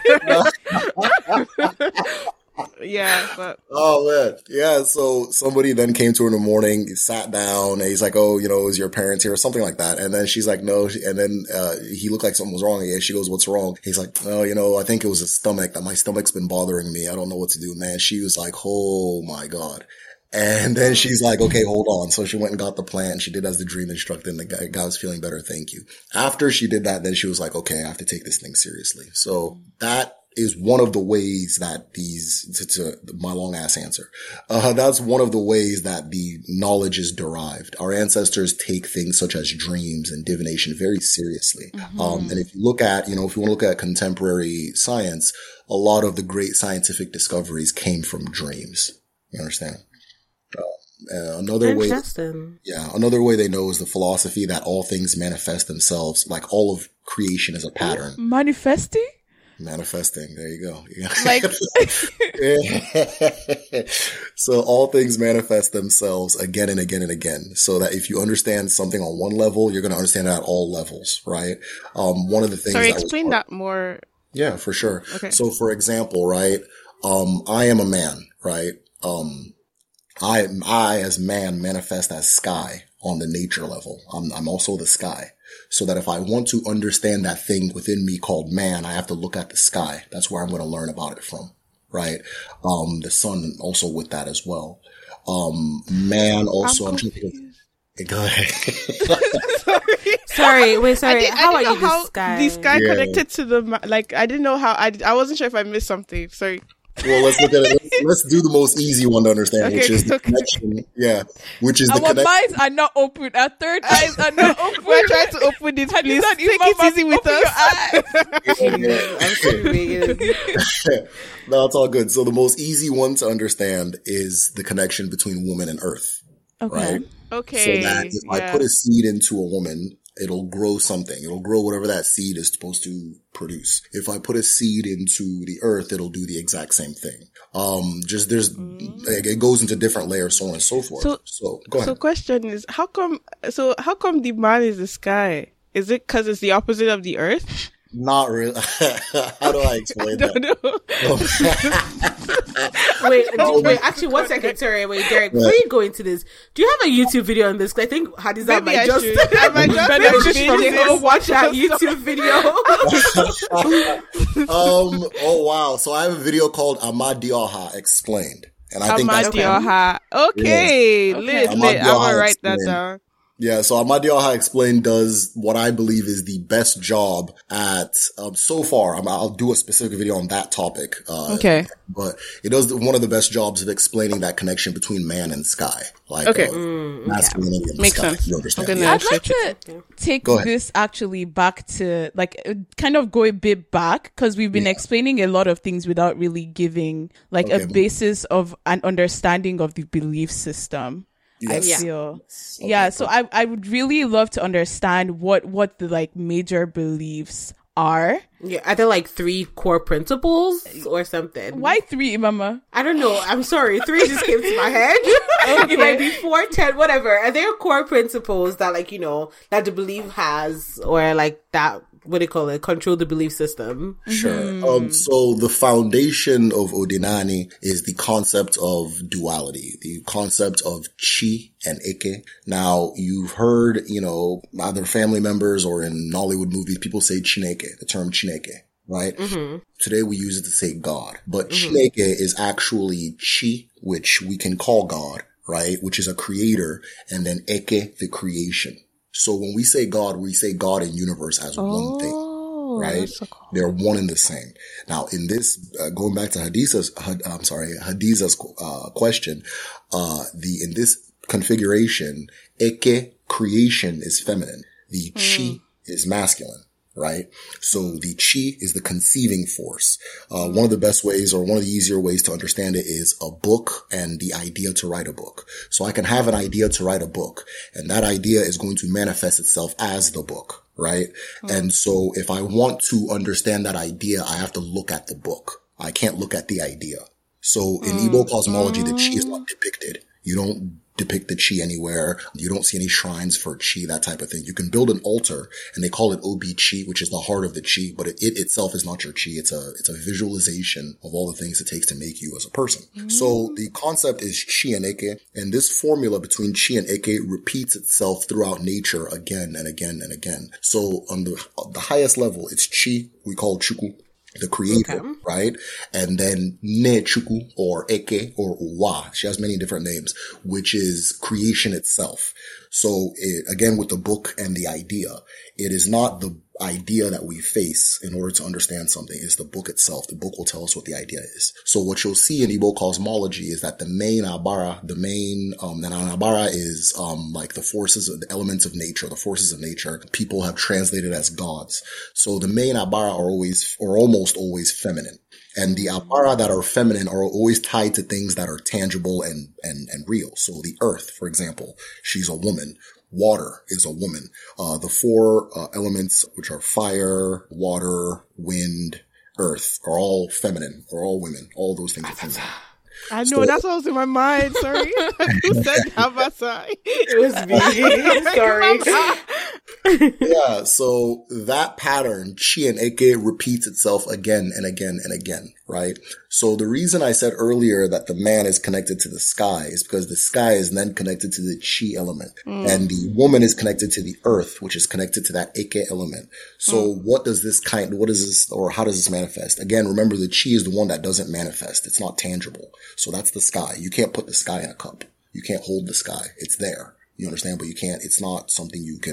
Yeah, but Oh man. Yeah. So somebody then came to her in the morning, sat down, and he's like, oh, you know, is your parents here or something like that? And then she's like, no. And then, uh, he looked like something was wrong. And she goes, what's wrong? He's like, oh, you know, I think it was a stomach, that my stomach's been bothering me. I don't know what to do, man. She was like, oh my God. And then she's like, okay, hold on. So she went and got the plant and she did as the dream instructed and the guy, guy was feeling better. Thank you. After she did that, then she was like, okay, I have to take this thing seriously. So that is one of the ways that these, to, to my long ass answer, uh, that's one of the ways that the knowledge is derived. Our ancestors take things such as dreams and divination very seriously. Mm-hmm. Um, and if you look at, you know, if you want to look at contemporary science, a lot of the great scientific discoveries came from dreams. You understand? Uh, another way, yeah, another way they know is the philosophy that all things manifest themselves, like all of creation is a pattern. Manifesting? Manifesting. There you go. Yeah. Like, so all things manifest themselves again and again and again. So that if you understand something on one level, you're going to understand it at all levels, right? Um, one of the things. Sorry, that explain was, that more. Yeah, for sure. Okay. So for example, right? Um, I am a man, right? Um, I, I as man manifest as sky on the nature level. I'm, I'm also the sky. So that if I want to understand that thing within me called man, I have to look at the sky. That's where I'm going to learn about it from, right? Um, the sun also with that as well. Um, man also, I'm, I'm trying to think of, go ahead. Sorry. Sorry, wait, sorry. I how I are you how the sky? The sky Yeah. connected to the, ma- like, I didn't know how, I, I wasn't sure if I missed something. Sorry. Well, let's look at it. Let's, let's do the most easy one to understand, Okay, which is the okay. connection. Yeah, which is the Our connection. minds are not open. Our third eyes are not open. We're trying to open it, please. Hadiza, Take Imam, it easy with open us. your eyes. I'm screaming. No, it's all good. So the most easy one to understand is the connection between woman and earth, Okay. right? Okay. So that if yeah. I put a seed into a woman, it'll grow something. It'll grow whatever that seed is supposed to produce. If I put a seed into the earth, it'll do the exact same thing. Um, just there's, Mm. like, it goes into different layers, so on and so forth. So, So- go ahead. So question is, how come, so how come the man is the sky? Is it because it's the opposite of the earth? Not really. How do I explain I don't that? know. Wait, do, wait, actually, one second, sorry, wait, Derek, before you go into this, do you have a YouTube video on this? 'Cause I think Hadiza Maybe might I just, should. I might just benefit binge from it. go watch that YouTube video. um. Oh wow. So I have a video called Amadioha Explained, and I think that's Amadioha. Okay, Yeah. lit, Okay. lit. I'm gonna Amadioha write that explained. down. Yeah, so Amadioha Explained does what I believe is the best job at, um, so far. I'm, I'll do a specific video on that topic. Uh, Okay. But it does one of the best jobs of explaining that connection between man and sky. Like, Okay. uh, masculinity and the Makes sky. sense. You understand? I'm gonna- Yeah. I'd like to take Go ahead. this actually back to like uh, kind of go a bit back because we've been Yeah. explaining a lot of things without really giving like Okay. a basis of an understanding of the belief system. Yes. I Yeah. feel. Okay, Yeah, so I I would really love to understand what what the like major beliefs are. Yeah, are there like three core principles or something? Why three, Mama? I don't know. I'm sorry. Three just came to my head. It might be four, ten, whatever. Are there core principles that, like, you know, that the belief has, or like that, what do you call it, control the belief system? Sure. Um, so the foundation of Odinani is the concept of duality, the concept of chi and eke. Now, you've heard, you know, either family members or in Nollywood movies, people say chineke, the term chineke, right? Mm-hmm. Today we use it to say God, but chineke is actually chi, which we can call God, right? Which is a creator, and then eke, the creation. So when we say God, we say God and universe as one thing. Oh, Right? that's so cool. They're one and the same. Now, in this, uh, going back to Hadiza's, Had, I'm sorry, Hadiza's uh, question, uh, the in this configuration, eke, creation, is feminine. The chi is masculine, right? So the chi is the conceiving force. Uh, one of the best ways, or one of the easier ways to understand it, is a book and the idea to write a book. So I can have an idea to write a book, and that idea is going to manifest itself as the book. Right. And so if I want to understand that idea, I have to look at the book. I can't look at the idea. So in Igbo cosmology, the chi is not depicted. You don't depict the chi anywhere. You don't see any shrines for chi, that type of thing. You can build an altar, and they call it Obi Chi, which is the heart of the chi, but it, it itself is not your chi. It's a, it's a visualization of all the things it takes to make you as a person. Mm. So the concept is chi and eke, and this formula between chi and eke repeats itself throughout nature again and again and again. So on the, on the highest level, it's chi, we call chuku, the creator, okay. right? And then Ne Chuku, or Eke, or Uwa. She has many different names, which is creation itself. So it, again, with the book and the idea, it is not the idea that we face in order to understand something. It's the book itself. The book will tell us what the idea is. So what you'll see in Igbo cosmology is that the main Abara, the main, um, the Abara is, um, like the forces, the elements of nature, the forces of nature. People have translated as gods. So the main Abara are always, or almost always feminine. And the Abara that are feminine are always tied to things that are tangible and, and, and real. So the earth, for example, she's a woman. Water is a woman. Uh, the four uh, elements, which are fire, water, wind, earth, are all feminine, are all women. All those things are feminine. I know, so, that's what was in my mind. Sorry. Who said Havasai? It was me. Sorry. Yeah, so that pattern, chi and eke, repeats itself again and again and again, right? So the reason I said earlier that the man is connected to the sky is because the sky is then connected to the chi element, mm. and the woman is connected to the earth, which is connected to that eke element. So mm. what does this kind, what is this, or how does this manifest? Again, remember the chi is the one that doesn't manifest. It's not tangible. So that's the sky. You can't put the sky in a cup. You can't hold the sky. It's there. You understand? But you can't, it's not something you can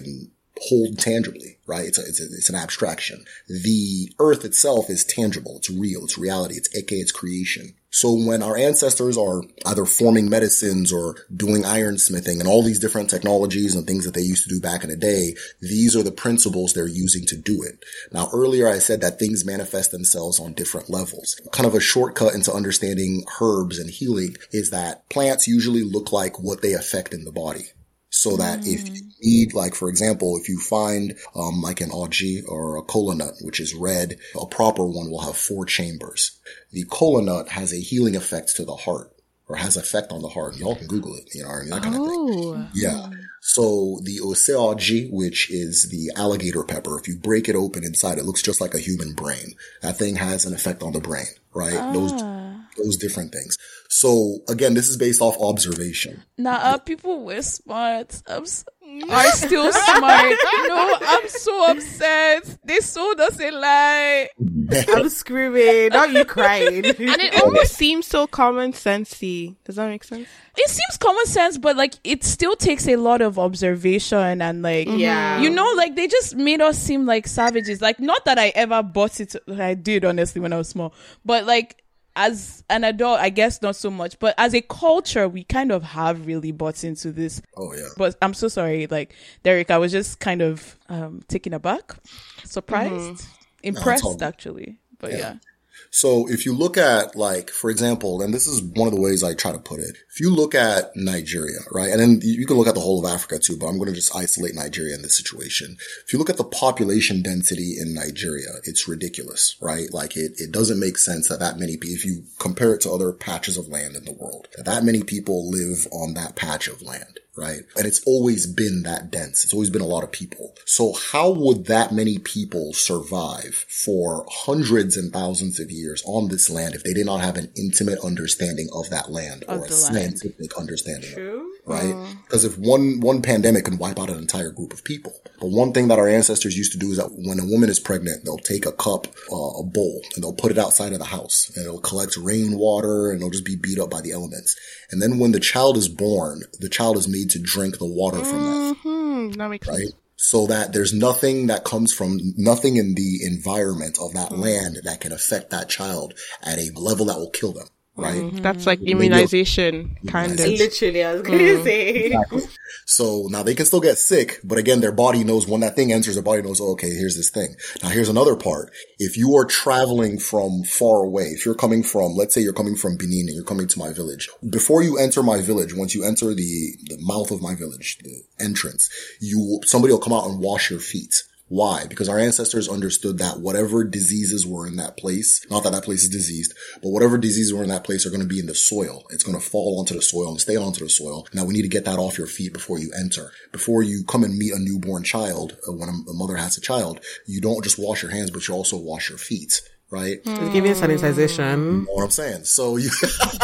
hold tangibly, right? It's a, it's a, it's an abstraction. The earth itself is tangible. It's real. It's reality. It's Eke. It's creation. So when our ancestors are either forming medicines or doing ironsmithing and all these different technologies and things that they used to do back in the day, these are the principles they're using to do it. Now, earlier I said that things manifest themselves on different levels. Kind of a shortcut into understanding herbs and healing is that plants usually look like what they affect in the body. So that mm. if you need, like, for example, if you find, um, like an Oji or a kola nut, which is red, a proper one will have four chambers. The kola nut has a healing effect to the heart, or has effect on the heart. Y'all can Google it, you know, I mean, that kind oh. of thing. Yeah. So the Oseoji, which is the alligator pepper, if you break it open inside, it looks just like a human brain. That thing has an effect on the brain, right? Ah. Those, those different things. So again, this is based off observation. Nah, uh, people were smart. I'm s- are still smart. No, I'm so upset. They sold us a lie. I'm screaming. Now you crying. And it almost seems so common sensey. Does that make sense? It seems common sense, but like it still takes a lot of observation and like, yeah, you know, like they just made us seem like savages. Like, not that I ever bought it. I did, honestly, when I was small, but like, as an adult, I guess not so much, but as a culture, we kind of have really bought into this. Oh, yeah. But I'm so sorry, like, Derek, I was just kind of um, taken aback, surprised, mm-hmm. impressed, no, actually. But yeah. yeah. So if you look at, like, for example, and this is one of the ways I try to put it, if you look at Nigeria, right, and then you can look at the whole of Africa too, but I'm going to just isolate Nigeria in this situation. If you look at the population density in Nigeria, it's ridiculous, right? Like, it, it doesn't make sense that that many people, if you compare it to other patches of land in the world, that that many people live on that patch of land. Right? And it's always been that dense. It's always been a lot of people. So how would that many people survive for hundreds and thousands of years on this land if they did not have an intimate understanding of that land or a scientific land. understanding True. of it? Right? Because uh. if one, one pandemic can wipe out an entire group of people. But one thing that our ancestors used to do is that when a woman is pregnant, they'll take a cup, uh, a bowl, and they'll put it outside of the house. And it'll collect rainwater and it'll just be beat up by the elements. And then when the child is born, the child is made to drink the water from that. Mm-hmm. That makes right? sense. So that there's nothing that comes from, nothing in the environment of that mm-hmm. land that can affect that child at a level that will kill them. Right? Mm-hmm. That's like immunization, kind of. Literally, I was going to mm. say. Exactly. So now they can still get sick, but again, their body knows when that thing enters, their body knows, oh, okay, here's this thing. Now here's another part. If you are traveling from far away, if you're coming from, let's say you're coming from Benin and you're coming to my village, before you enter my village, once you enter the, the mouth of my village, the entrance, you, somebody will come out and wash your feet. Why? Because our ancestors understood that whatever diseases were in that place, not that that place is diseased, but whatever diseases were in that place are going to be in the soil. It's going to fall onto the soil and stay onto the soil. Now we need to get that off your feet before you enter. Before you come and meet a newborn child, uh, when a, a mother has a child, you don't just wash your hands, but you also wash your feet. Right? It's giving sanitization. You know what I'm saying? So you...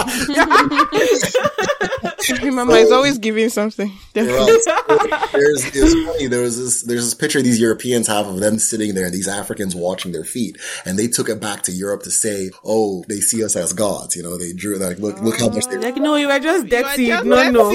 Remember, so, he's always giving something. Right. So there's, it's funny. There was this, there's this picture these Europeans have of them sitting there, these Africans washing their feet, and they took it back to Europe to say, "Oh, they see us as gods." You know, they drew like, "Look, look how much they." Like, no, you are just dirty. No, no.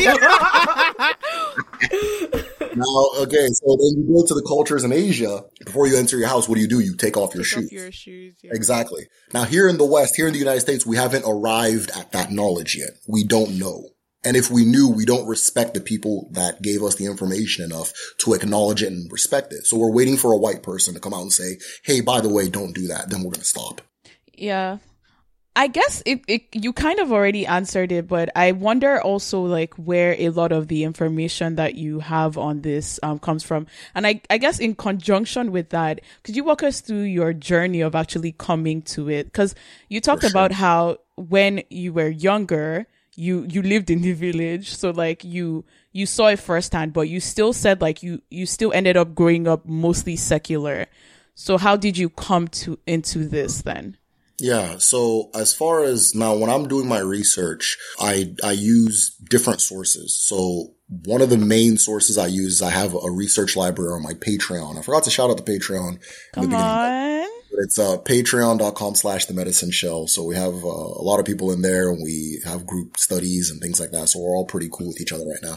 Now, okay, so then you go to the cultures in Asia. Before you enter your house, what do you do? You take off your take shoes. Off your shoes. Yeah. Exactly. Now, here in the West, here in the United States, we haven't arrived at that knowledge yet. We don't know. And if we knew, we don't respect the people that gave us the information enough to acknowledge it and respect it. So we're waiting for a white person to come out and say, hey, by the way, don't do that. Then we're going to stop. Yeah. I guess it, it, you kind of already answered it, but I wonder also like where a lot of the information that you have on this um, comes from. And I, I guess in conjunction with that, could you walk us through your journey of actually coming to it? Because you talked sure. about how when you were younger, you, you lived in the village. So like you, you saw it firsthand, but you still said like you, you still ended up growing up mostly secular. So how did you come to into this then? Yeah. So as far as now, when I'm doing my research, I, I use different sources. So one of the main sources I use is I have a research library on my Patreon. I forgot to shout out the Patreon. Come in the on. It's uh, patreon.com slash the medicine show. So we have uh, a lot of people in there and we have group studies and things like that. So we're all pretty cool with each other right now.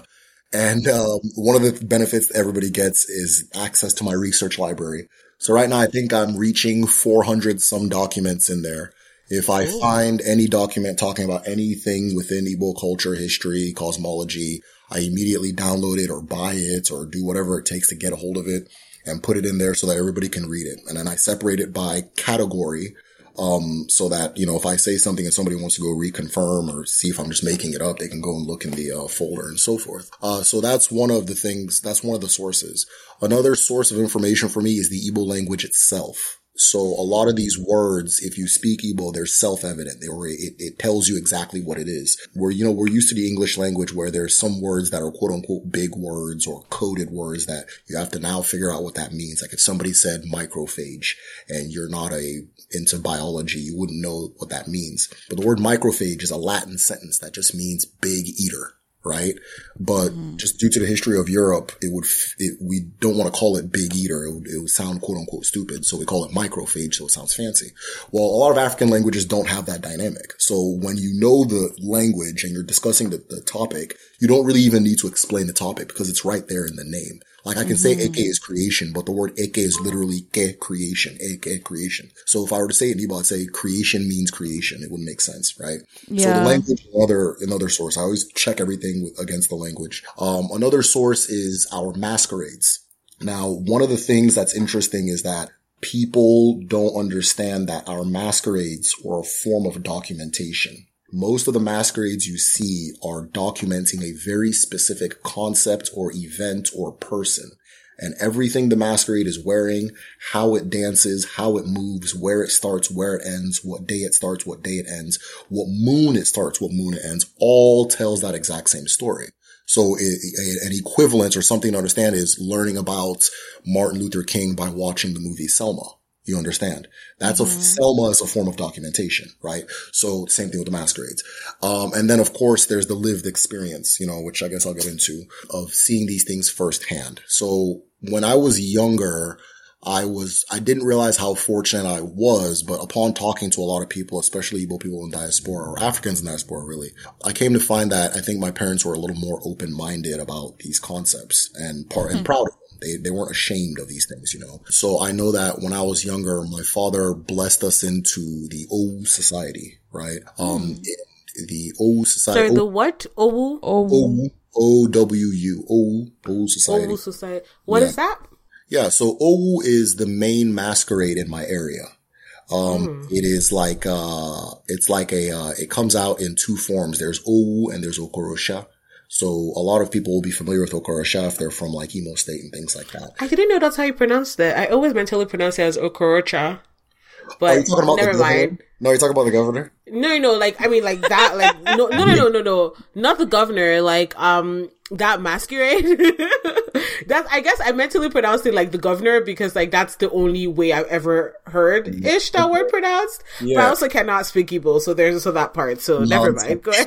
And um, one of the benefits that everybody gets is access to my research library. So right now, I think I'm reaching four hundred some documents in there. If I Ooh. find any document talking about anything within Igbo culture, history, cosmology, I immediately download it or buy it or do whatever it takes to get a hold of it and put it in there so that everybody can read it. And then I separate it by category. Um, so that, you know, if I say something and somebody wants to go reconfirm or see if I'm just making it up, they can go and look in the uh, folder and so forth. Uh, so that's one of the things, that's one of the sources. Another source of information for me is the Igbo language itself. So a lot of these words, if you speak Igbo, they're self-evident. They were, it, it tells you exactly what it is. We're, you know, we're used to the English language where there's some words that are quote unquote big words or coded words that you have to now figure out what that means. Like if somebody said microphage and you're not a, into biology, you wouldn't know what that means. But the word microphage is a Latin sentence that just means big eater. Right. But mm. just due to the history of Europe, it would, it, we don't want to call it big eater. It would, it would sound quote unquote stupid. So we call it microphage. So it sounds fancy. Well, a lot of African languages don't have that dynamic. So when you know the language and you're discussing the, the topic, you don't really even need to explain the topic because it's right there in the name. Like I can mm-hmm. say Eke is creation, but the word Eke is literally Ke creation, Eke creation. So if I were to say it in Igbo, I'd say creation means creation. It wouldn't make sense, right? Yeah. So the language is another, another source. I always check everything with, against the language. Um, another source is our masquerades. Now, one of the things that's interesting is that people don't understand that our masquerades were a form of documentation. Most of the masquerades you see are documenting a very specific concept or event or person. And everything the masquerade is wearing, how it dances, how it moves, where it starts, where it ends, what day it starts, what day it ends, what moon it starts, what moon it ends, all tells that exact same story. So it, an equivalent or something to understand is learning about Martin Luther King by watching the movie Selma. You understand? That's mm-hmm. a, Selma is a form of documentation, right? So same thing with the masquerades. Um, and then of course there's the lived experience, you know, which I guess I'll get into, of seeing these things firsthand. So when I was younger, I was, I didn't realize how fortunate I was, but upon talking to a lot of people, especially Igbo people in diaspora or Africans in diaspora, really, I came to find that I think my parents were a little more open-minded about these concepts and part, mm-hmm. and proud of them. They, they weren't ashamed of these things, you know. So I know that when I was younger, my father blessed us into the Owu Society, right? Um, mm. the Owu Society. Sorry, the what? Owu? Owu. O W U. Owu. Owu Society. Owu Society. What yeah. is that? Yeah, so Owu is the main masquerade in my area. Um, mm. it is like, uh, it's like a, uh, it comes out in two forms. There's Owu and there's Okorosha. So a lot of people will be familiar with Okorosha if they're from like Imo State and things like that. I didn't know that's how you pronounced it. I always mentally pronounced it as Okorocha. But Are you talking about never the mind. No, you're talking about the governor? No, no, like, I mean, like that, like, no, no, no, no, no, no, not the governor, like, um, that masquerade. That's, I guess I mentally pronounced it like the governor because, like, that's the only way I've ever heard ish that word pronounced. Yeah. But I also cannot speak Igbo, so there's also that part, so Nonsense. Never mind, go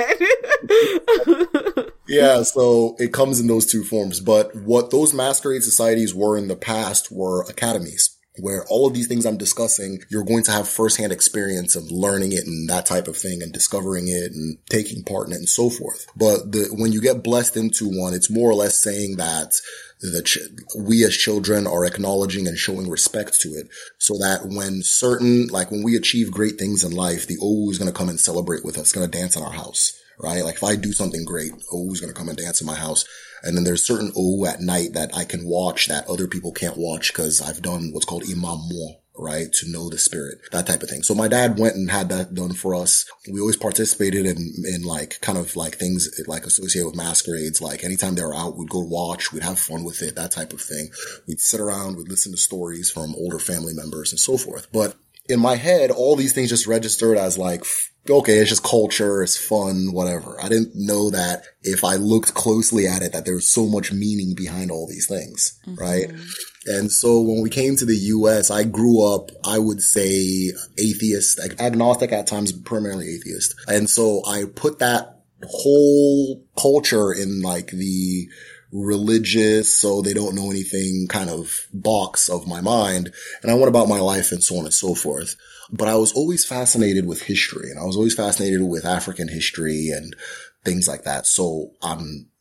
ahead. Yeah, so it comes in those two forms, but what those masquerade societies were in the past were academies, where all of these things I'm discussing, you're going to have firsthand experience of learning it and that type of thing and discovering it and taking part in it and so forth. But the, when you get blessed into one, it's more or less saying that the ch- we as children are acknowledging and showing respect to it so that when certain, like when we achieve great things in life, the Owu is going to come and celebrate with us, going to dance in our house. Right? Like if I do something great, Owu's going to come and dance in my house. And then there's certain Owu at night that I can watch that other people can't watch because I've done what's called Imam Mo, right? To know the spirit, that type of thing. So my dad went and had that done for us. We always participated in, in like kind of like things like associated with masquerades. Like anytime they were out, we'd go watch, we'd have fun with it, that type of thing. We'd sit around, we'd listen to stories from older family members and so forth. But in my head, all these things just registered as like, okay, it's just culture, it's fun, whatever. I didn't know that if I looked closely at it, that there was so much meaning behind all these things, mm-hmm. right? And so when we came to the U S, I grew up, I would say atheist, like agnostic at times, primarily atheist. And so I put that whole culture in like the religious, so they don't know anything kind of box of my mind. And I went about my life and so on and so forth. But I was always fascinated with history, and I was always fascinated with African history and things like that. So I'm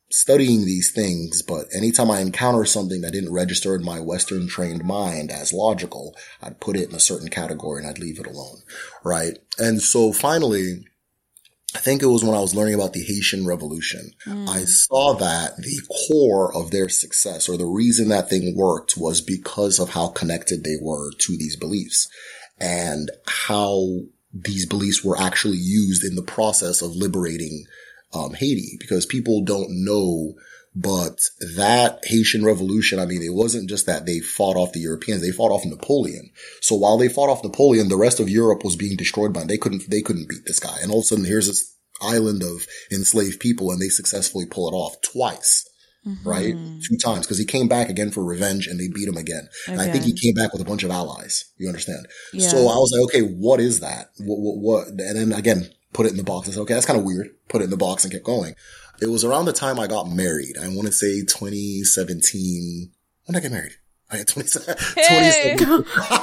studying these things, but anytime I encounter something that didn't register in my Western trained mind as logical, I'd put it in a certain category and I'd leave it alone. Right. And so finally, I think it was when I was learning about the Haitian Revolution, mm. I saw that the core of their success, or the reason that thing worked, was because of how connected they were to these beliefs and how these beliefs were actually used in the process of liberating um, Haiti. Because people don't know, but that Haitian Revolution, I mean, it wasn't just that they fought off the Europeans, they fought off Napoleon. So while they fought off Napoleon, the rest of Europe was being destroyed by, they couldn't, they couldn't beat this guy. And all of a sudden, here's this island of enslaved people, and they successfully pull it off twice, mm-hmm. right? Two times, because he came back again for revenge, and they beat him again. again. And I think he came back with a bunch of allies. You understand? Yeah. So I was like, okay, what is that? What, what, what? And then again, put it in the box. I said, okay, that's kind of weird. Put it in the box and kept going. It was around the time I got married. I want to say twenty seventeen. When did I get married? I had twenty seventeen.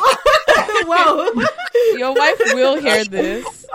Wow. Your wife will hear this.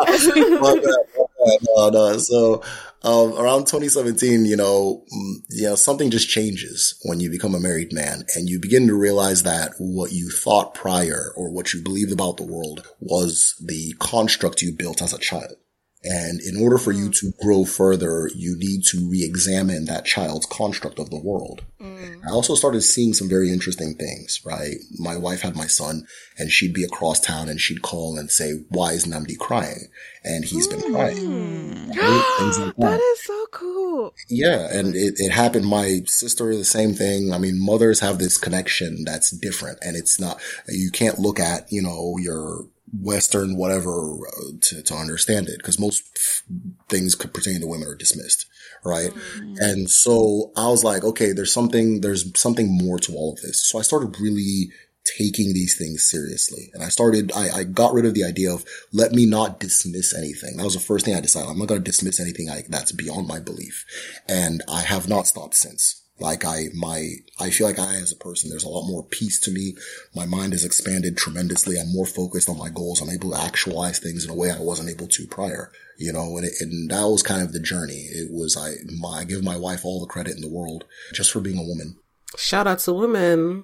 no, no. So, um, around twenty seventeen, you know, you know, something just changes when you become a married man, and you begin to realize that what you thought prior, or what you believed about the world, was the construct you built as a child. And in order for you to grow further, you need to re-examine that child's construct of the world. Mm. I also started seeing some very interesting things, right? My wife had my son, and she'd be across town, and she'd call and say, why is Namdi crying? And he's mm. been crying. Right? Things like that. That is so cool. Yeah, and it, it happened. My sister, the same thing. I mean, mothers have this connection that's different, and it's not, you can't look at, you know, your Western whatever uh, to, to understand it, because most f- things pertaining to women are dismissed, right? Mm. And so I was like, okay, there's something, there's something more to all of this. So I started really taking these things seriously, and I started, I, I got rid of the idea of let me not dismiss anything. That was the first thing I decided. I'm not going to dismiss anything I, that's beyond my belief, and I have not stopped since. Like I, my, I feel like I as a person, there's a lot more peace to me. My mind has expanded tremendously. I'm more focused on my goals. I'm able to actualize things in a way I wasn't able to prior, you know, and, it, and that was kind of the journey. It was, I, my, I give my wife all the credit in the world just for being a woman. Shout out to women.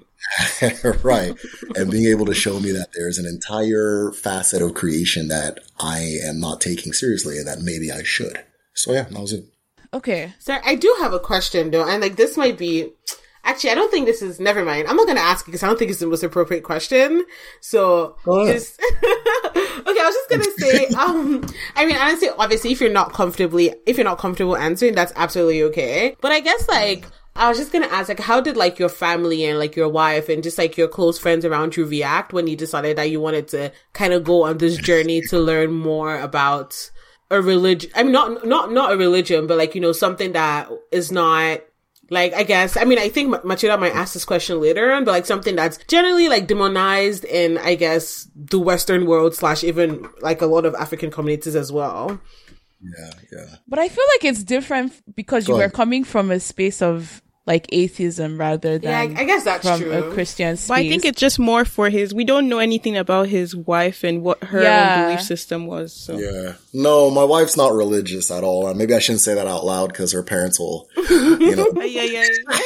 Right. And being able to show me that there's an entire facet of creation that I am not taking seriously and that maybe I should. So yeah, that was it. Okay. Sir, I do have a question though, and like this might be, actually I don't think this is, never mind. I'm not going to ask you because I don't think it's the most appropriate question. So, just, okay, I was just going to say, um, I mean, honestly, obviously if you're not comfortably, if you're not comfortable answering, that's absolutely okay. But I guess like, I was just going to ask, like, how did like your family and like your wife and just like your close friends around you react when you decided that you wanted to kind of go on this journey to learn more about a religion? I mean, not, not, not a religion, but like, you know, something that is not like, I guess, I mean, I think Machida might ask this question later on, but like something that's generally like demonized in, I guess, the Western world slash even like a lot of African communities as well. Yeah, yeah. But I feel like it's different because you were coming from a space of like atheism rather than yeah, I guess that's from true. a Christian space. But I think it's just more for his, we don't know anything about his wife and what her yeah. own belief system was. So. Yeah. No, my wife's not religious at all. And maybe I shouldn't say that out loud because her parents will, you know. yeah, yeah,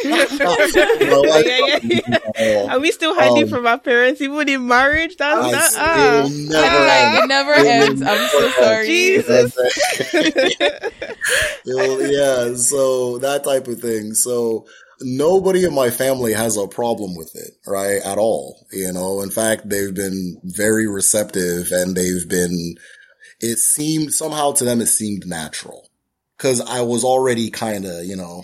yeah. Are we still hiding um, from our parents even in marriage? That's I not, uh, never, like, it never ends. I'm so sorry. Jesus. will, yeah, so that type of thing. So nobody in my family has a problem with it, right? At all. You know, in fact, they've been very receptive and they've been, it seemed, somehow to them it seemed natural. Cause I was already kind of, you know,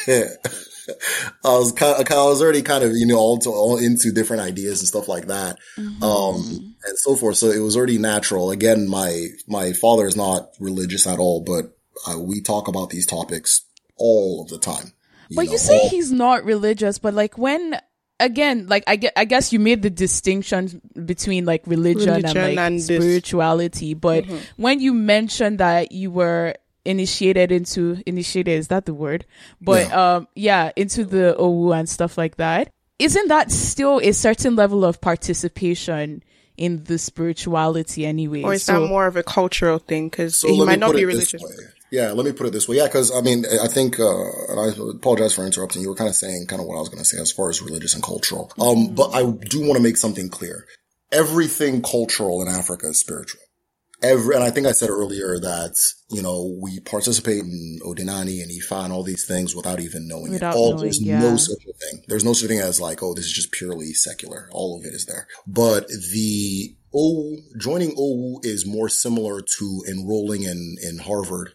I was kind of, I was already kind of, you know, all, to, all into different ideas and stuff like that. Mm-hmm. Um, and so forth. So it was already natural. Again, my, my father is not religious at all, but uh, we talk about these topics all of the time. You but know, you say all- he's not religious, but like when, again, like I, get, I guess you made the distinction between like religion, religion and like and spirituality. This. But mm-hmm. when you mentioned that you were initiated into, initiated, is that the word? But yeah. um, yeah, into the Owu and stuff like that. Isn't that still a certain level of participation in the spirituality anyway? Or is so, that more of a cultural thing? Because so he might not be religious. Yeah, let me put it this way. Yeah, because, I mean, I think, uh, and I apologize for interrupting, you were kind of saying kind of what I was going to say as far as religious and cultural. Um, but I do want to make something clear. Everything cultural in Africa is spiritual. Every, and I think I said earlier that, you know, we participate in Odinani and Ifa and all these things without even knowing without it. All, knowing, there's yeah. no such a thing. There's no such thing as like, oh, this is just purely secular. All of it is there. But the O, joining O U is more similar to enrolling in, in Harvard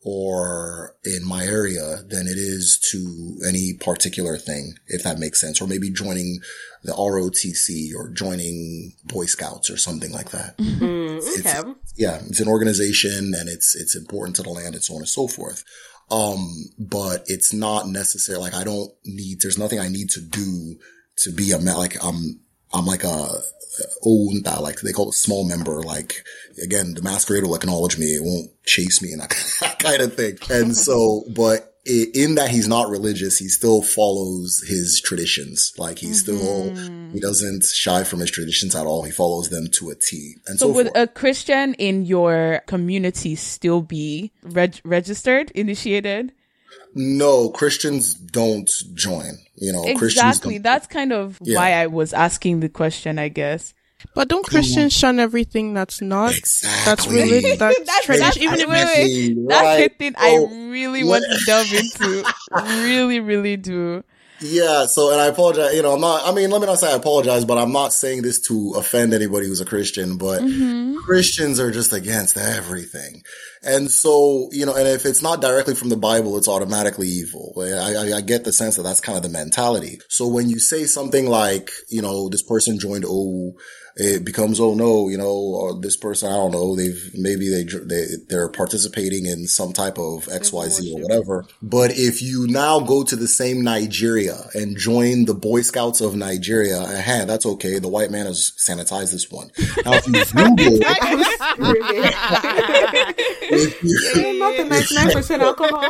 or in my area than it is to any particular thing, if that makes sense. Or maybe joining the R O T C or joining Boy Scouts or something like that. Mm, It's, okay. yeah, it's an organization and it's, it's important to the land and so on and so forth. Um, but it's not necessary. Like I don't need, there's nothing I need to do to be a, like, I'm, I'm like a, own that, like they call it small member. Like again, the masquerade will acknowledge me. It won't chase me and that, that kind of thing. And so, but in that he's not religious, he still follows his traditions. Like he still, mm-hmm. he doesn't shy from his traditions at all. He follows them to a T. And so, so would forth. a Christian in your community still be reg- registered, initiated? No, Christians don't join. You know, exactly. Christians don't. That's kind of yeah. why I was asking the question, I guess. But don't Christians shun everything that's not exactly. that's religious? That's, that's tradition. That's, even if wait, wait. That's the thing I really want to delve into. really, really do. Yeah, so, and I apologize, you know, I'm not, I mean, let me not say I apologize, but I'm not saying this to offend anybody who's a Christian, but mm-hmm. Christians are just against everything. And so, you know, and if it's not directly from the Bible, it's automatically evil. I, I, I get the sense that that's kind of the mentality. So when you say something like, you know, this person joined O U, it becomes, oh no, you know, or this person, I don't know, they've, maybe they, they, they're participating in some type of X Y Z or whatever. But if you now go to the same Nigeria and join the Boy Scouts of Nigeria, aha, that's okay. The white man has sanitized this one. Now, if you Google, if you, not the ninety-nine percent alcohol.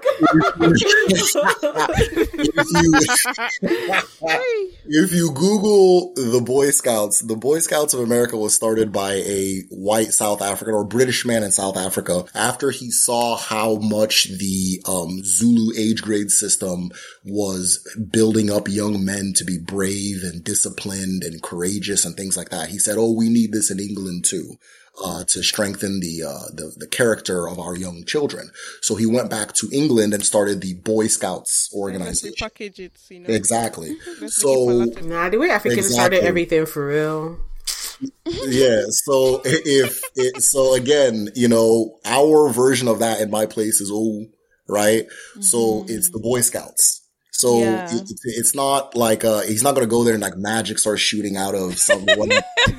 if, you, if you Google the Boy Scouts, the Boy Scouts of America was started by a white South African or British man in South Africa after he saw how much the um, Zulu age grade system was building up young men to be brave and disciplined and courageous and things like that. He said, oh, we need this in England too. Uh, to strengthen the, uh, the, the character of our young children. So he went back to England and started the Boy Scouts organization. Package it, you know? Exactly. So, nah, the way Africans exactly. started everything for real. Yeah. So if, it, so again, you know, our version of that in my place is, oh, right? Mm-hmm. So it's the Boy Scouts. So yeah. it, it, it's not like, uh, he's not going to go there and like magic start shooting out of someone.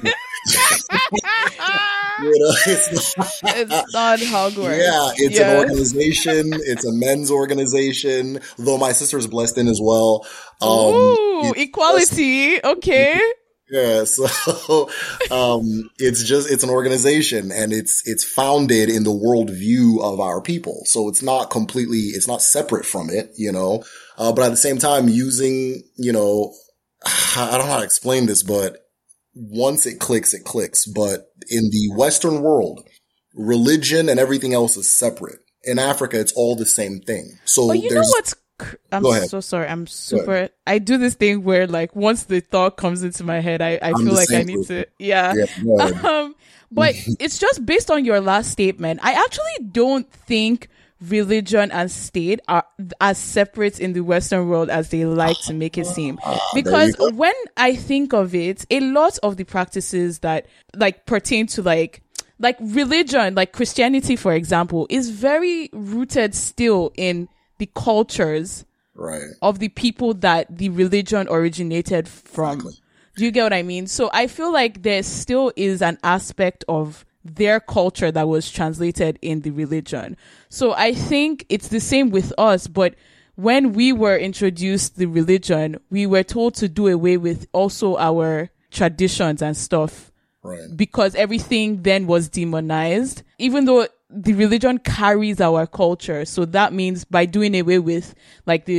You know, it's not, it's not Hogwarts. Yeah, it's yes. an organization. It's a men's organization, though my sister's blessed in as well. Um, Ooh, equality. Blessed. Okay. Yeah, so um, it's just it's an organization, and it's it's founded in the worldview of our people. So it's not completely, it's not separate from it, you know. Uh, but at the same time, using, you know, I don't know how to explain this, but once it clicks, it clicks. But in the Western world, religion and everything else is separate. In Africa, it's all the same thing. So but you there's, know what's, I'm so sorry. I'm super, I do this thing where like once the thought comes into my head, I, I feel like I need to, yeah. yeah um, but it's just based on your last statement. I actually don't think religion and state are as separate in the Western world as they like to make it seem. Because when I think of it, a lot of the practices that like pertain to like like religion, like Christianity, for example, is very rooted still in the cultures right. of the people that the religion originated from. Exactly. Do you get what I mean? So I feel like there still is an aspect of their culture that was translated in the religion. So I think it's the same with us, but when we were introduced the religion, we were told to do away with also our traditions and stuff. Right. Because everything then was demonized, even though the religion carries our culture. So that means by doing away with like the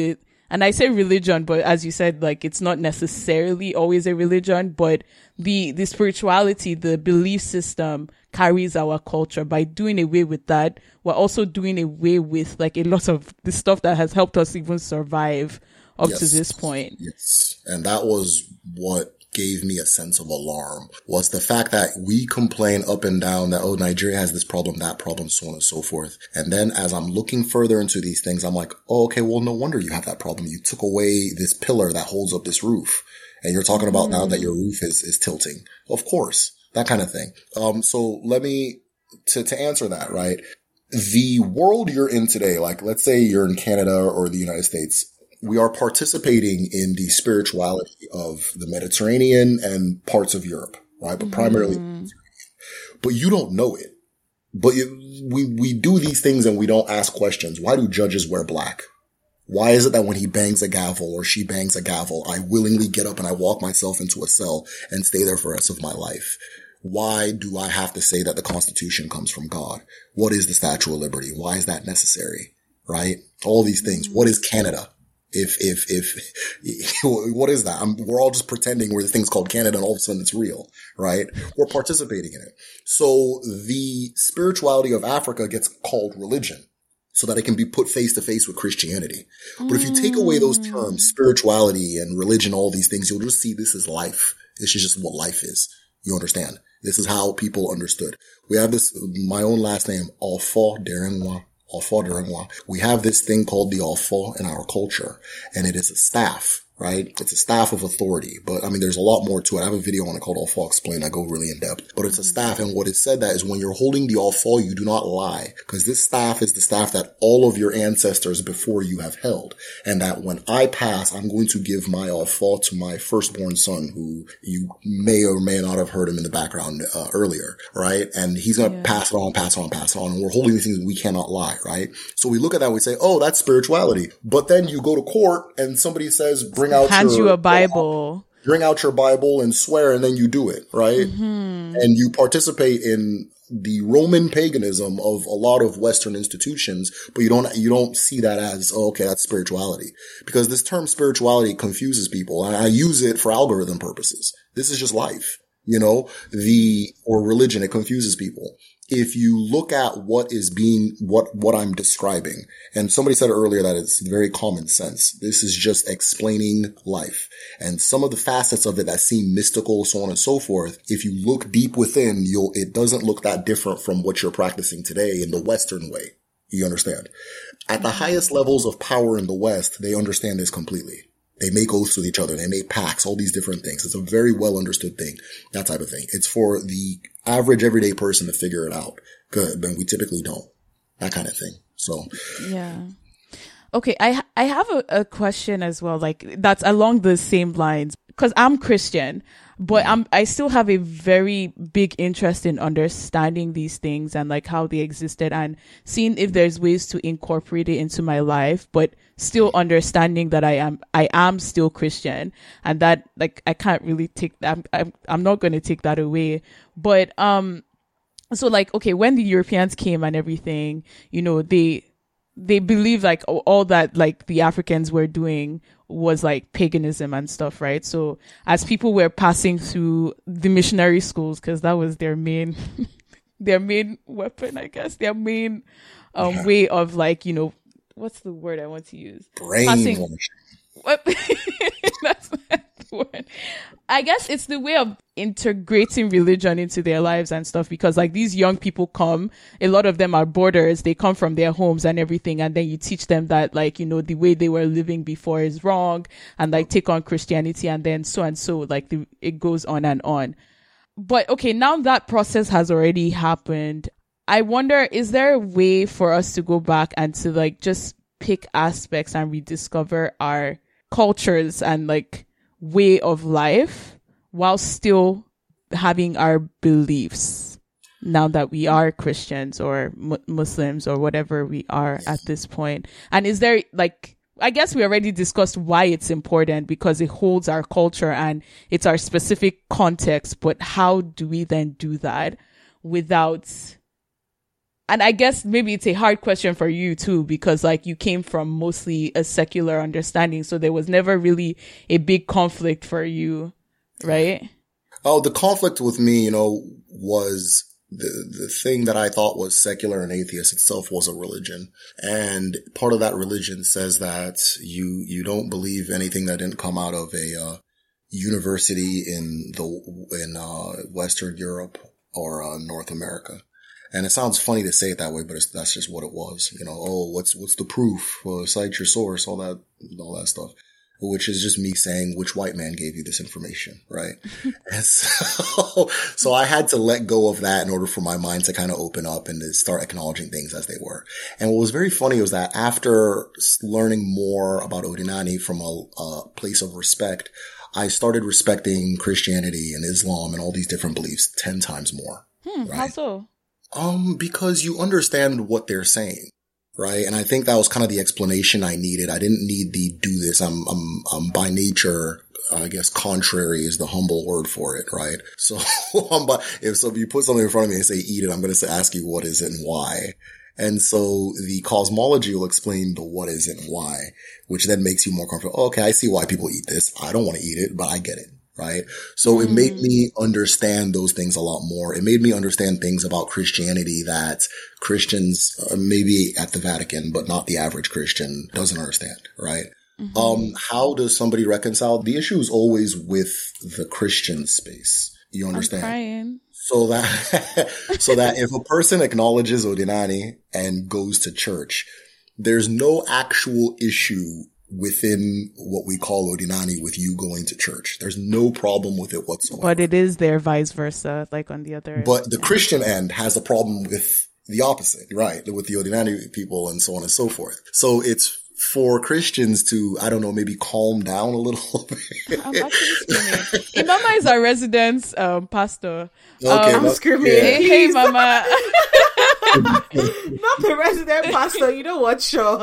and I say religion, but as you said, like, it's not necessarily always a religion, but the, the spirituality, the belief system carries our culture. By doing away with that, we're also doing away with like a lot of the stuff that has helped us even survive up yes. to this point. Yes. And that was what gave me a sense of alarm, was the fact that we complain up and down that, oh, Nigeria has this problem, that problem, so on and so forth. And then as I'm looking further into these things, I'm like, oh, okay, well, no wonder you have that problem. You took away this pillar that holds up this roof. And you're talking about mm. now that your roof is, is tilting. Of course, that kind of thing. Um, so let me, to, to answer that, right? The world you're in today, like let's say you're in Canada or the United States, we are participating in the spirituality of the Mediterranean and parts of Europe, right? But primarily, mm. but you don't know it. But it, we, we do these things and we don't ask questions. Why do judges wear black? Why is it that when he bangs a gavel or she bangs a gavel, I willingly get up and I walk myself into a cell and stay there for the rest of my life? Why do I have to say that the Constitution comes from God? What is the Statue of Liberty? Why is that necessary? Right? All these things. What is Canada? If, if, if, what is that? I'm, we're all just pretending we're the things called Canada and all of a sudden it's real, right? We're participating in it. So the spirituality of Africa gets called religion so that it can be put face to face with Christianity. But if you take away those terms, spirituality and religion, all these things, you'll just see this is life. This is just what life is. You understand? This is how people understood. We have this, my own last name, Alfo Derenwa. Alfo Derenwa. We have this thing called the Alfo in our culture, and it is a staff, right? It's a staff of authority. But I mean, there's a lot more to it. I have a video on it called Alfo Explained. I go really in depth. But it's a staff, and what it said that is when you're holding the Alfo, you do not lie. Because this staff is the staff that all of your ancestors before you have held. And that when I pass, I'm going to give my Alfo to my firstborn son, who you may or may not have heard him in the background uh, earlier, right? And he's going to yeah. pass it on, pass it on, pass it on. And we're holding these things we cannot lie, right? So we look at that and we say, oh, that's spirituality. But then you go to court and somebody says, bring out hands your, you a Bible. Bring out your Bible and swear, and then you do it, right? Mm-hmm. And you participate in the Roman paganism of a lot of Western institutions, but you don't, you don't see that as, oh, okay, that's spirituality. Because this term spirituality confuses people, and I use it for algorithm purposes. This is just life, you know, the, or religion, it confuses people. If you look at what is being, what, what I'm describing, and somebody said earlier that it's very common sense. This is just explaining life. And some of the facets of it that seem mystical, so on and so forth, if you look deep within, you'll, it doesn't look that different from what you're practicing today in the Western way. You understand? At the highest levels of power in the West, they understand this completely. They make oaths with each other. They make pacts, all these different things. It's a very well understood thing, that type of thing. It's for the average everyday person to figure it out. Good. But we typically don't. That kind of thing. So. Yeah. Okay. I, I have a, a question as well. Like that's along the same lines, because I'm Christian, but I'm, I still have a very big interest in understanding these things and like how they existed and seeing if there's ways to incorporate it into my life, but still understanding that I am, I am still Christian and that like, I can't really take that. I'm, I'm, I'm not going to take that away. But, um, so like, okay, when the Europeans came and everything, you know, they, they believe like all that like the Africans were doing was like paganism and stuff, right? So as people were passing through the missionary schools, because that was their main their main weapon, I guess, their main um yeah. way of like, you know, what's the word I want to use? Brainwashing. What? That's the word. I guess it's the way of integrating religion into their lives and stuff, because like these young people come, a lot of them are boarders, they come from their homes and everything, and then you teach them that like, you know, the way they were living before is wrong and like take on Christianity and then so and so, like the, it goes on and on. But okay, now that process has already happened, I wonder, is there a way for us to go back and to like just pick aspects and rediscover our cultures and like way of life while still having our beliefs now that we are Christians or mu- Muslims or whatever we are at this point? And is there like, I guess we already discussed why it's important because it holds our culture and it's our specific context, but how do we then do that without And I guess maybe it's a hard question for you too, because like you came from mostly a secular understanding. So there was never really a big conflict for you, right? Oh, the conflict with me, you know, was the, the thing that I thought was secular and atheist itself was a religion. And part of that religion says that you, you don't believe anything that didn't come out of a, uh, university in the, in, uh, Western Europe or, uh, North America. And it sounds funny to say it that way, but it's, that's just what it was. You know, oh, what's, what's the proof? Well, cite your source, all that, all that stuff. Which is just me saying, which white man gave you this information, right? And so, so I had to let go of that in order for my mind to kind of open up and to start acknowledging things as they were. And what was very funny was that after learning more about Odinani from a, a place of respect, I started respecting Christianity and Islam and all these different beliefs ten times more. Hmm, right? How so? Um, because you understand what they're saying. Right. And I think that was kind of the explanation I needed. I didn't need the do this. I'm, I'm, I'm by nature, I guess contrary is the humble word for it. Right. So, um, but if, so if you put something in front of me and say, eat it, I'm going to say, ask you what is it and why. And so the cosmology will explain the what is it and why, which then makes you more comfortable. Oh, okay. I see why people eat this. I don't want to eat it, but I get it. Right. So mm. it made me understand those things a lot more. It made me understand things about Christianity that Christians, uh, maybe at the Vatican, but not the average Christian doesn't understand. Right. Mm-hmm. Um, how does somebody reconcile? The issue is always with the Christian space. You understand? I'm crying. So that, so that if a person acknowledges Odinani and goes to church, there's no actual issue within what we call Odinani with you going to church. There's no problem with it whatsoever. But it is there vice versa, like on the other. But the Christian end has a problem with the opposite, right? With the Odinani people and so on and so forth. So it's for Christians to, I don't know, maybe calm down a little bit. I'm actually screaming. Imama is our resident um, pastor. Okay, um, I'm screaming. Yeah. Hey, hey, Mama. Not the resident pastor, you know what, show.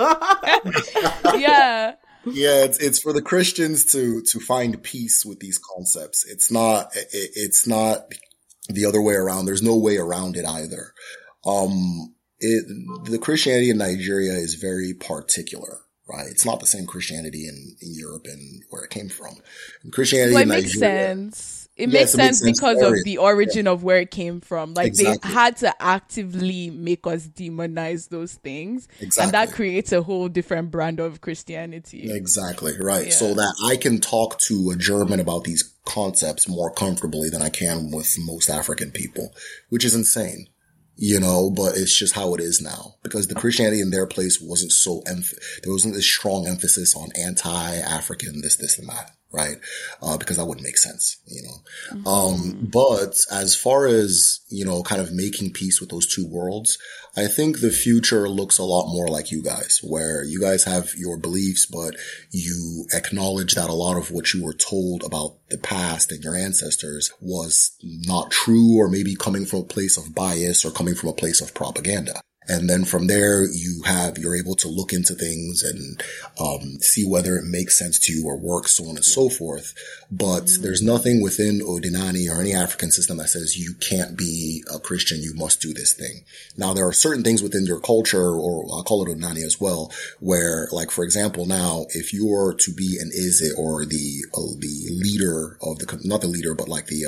Yeah. Yeah, it's it's for the Christians to to find peace with these concepts. It's not it, it's not the other way around. There's no way around it either. Um, it the Christianity in Nigeria is very particular, right? It's not the same Christianity in, in Europe and where it came from. Christianity Well, it in makes Nigeria, sense. It yes, makes it sense makes sense because for of it. the origin yeah. of where it came from. Like exactly. they had to actively make us demonize those things. Exactly. And that creates a whole different brand of Christianity. Exactly, right. Yeah. So that I can talk to a German about these concepts more comfortably than I can with most African people, which is insane. You know, but it's just how it is now because the Christianity in their place wasn't so, emph- there wasn't this strong emphasis on anti-African, this, this, and that, right? Uh, because that wouldn't make sense, you know. Mm-hmm. Um, but as far as, you know, kind of making peace with those two worlds, I think the future looks a lot more like you guys, where you guys have your beliefs, but you acknowledge that a lot of what you were told about the past and your ancestors was not true, or maybe coming from a place of bias or coming from a place of propaganda. And then from there, you have, you're able to look into things and, um, see whether it makes sense to you or works, so on and so forth. But mm. there's nothing within Odinani or any African system that says you can't be a Christian, you must do this thing. Now, there are certain things within your culture, or I'll call it Odinani as well, where, like, for example, now, if you are to be an Eze or the, uh, the leader of the, not the leader, but like the,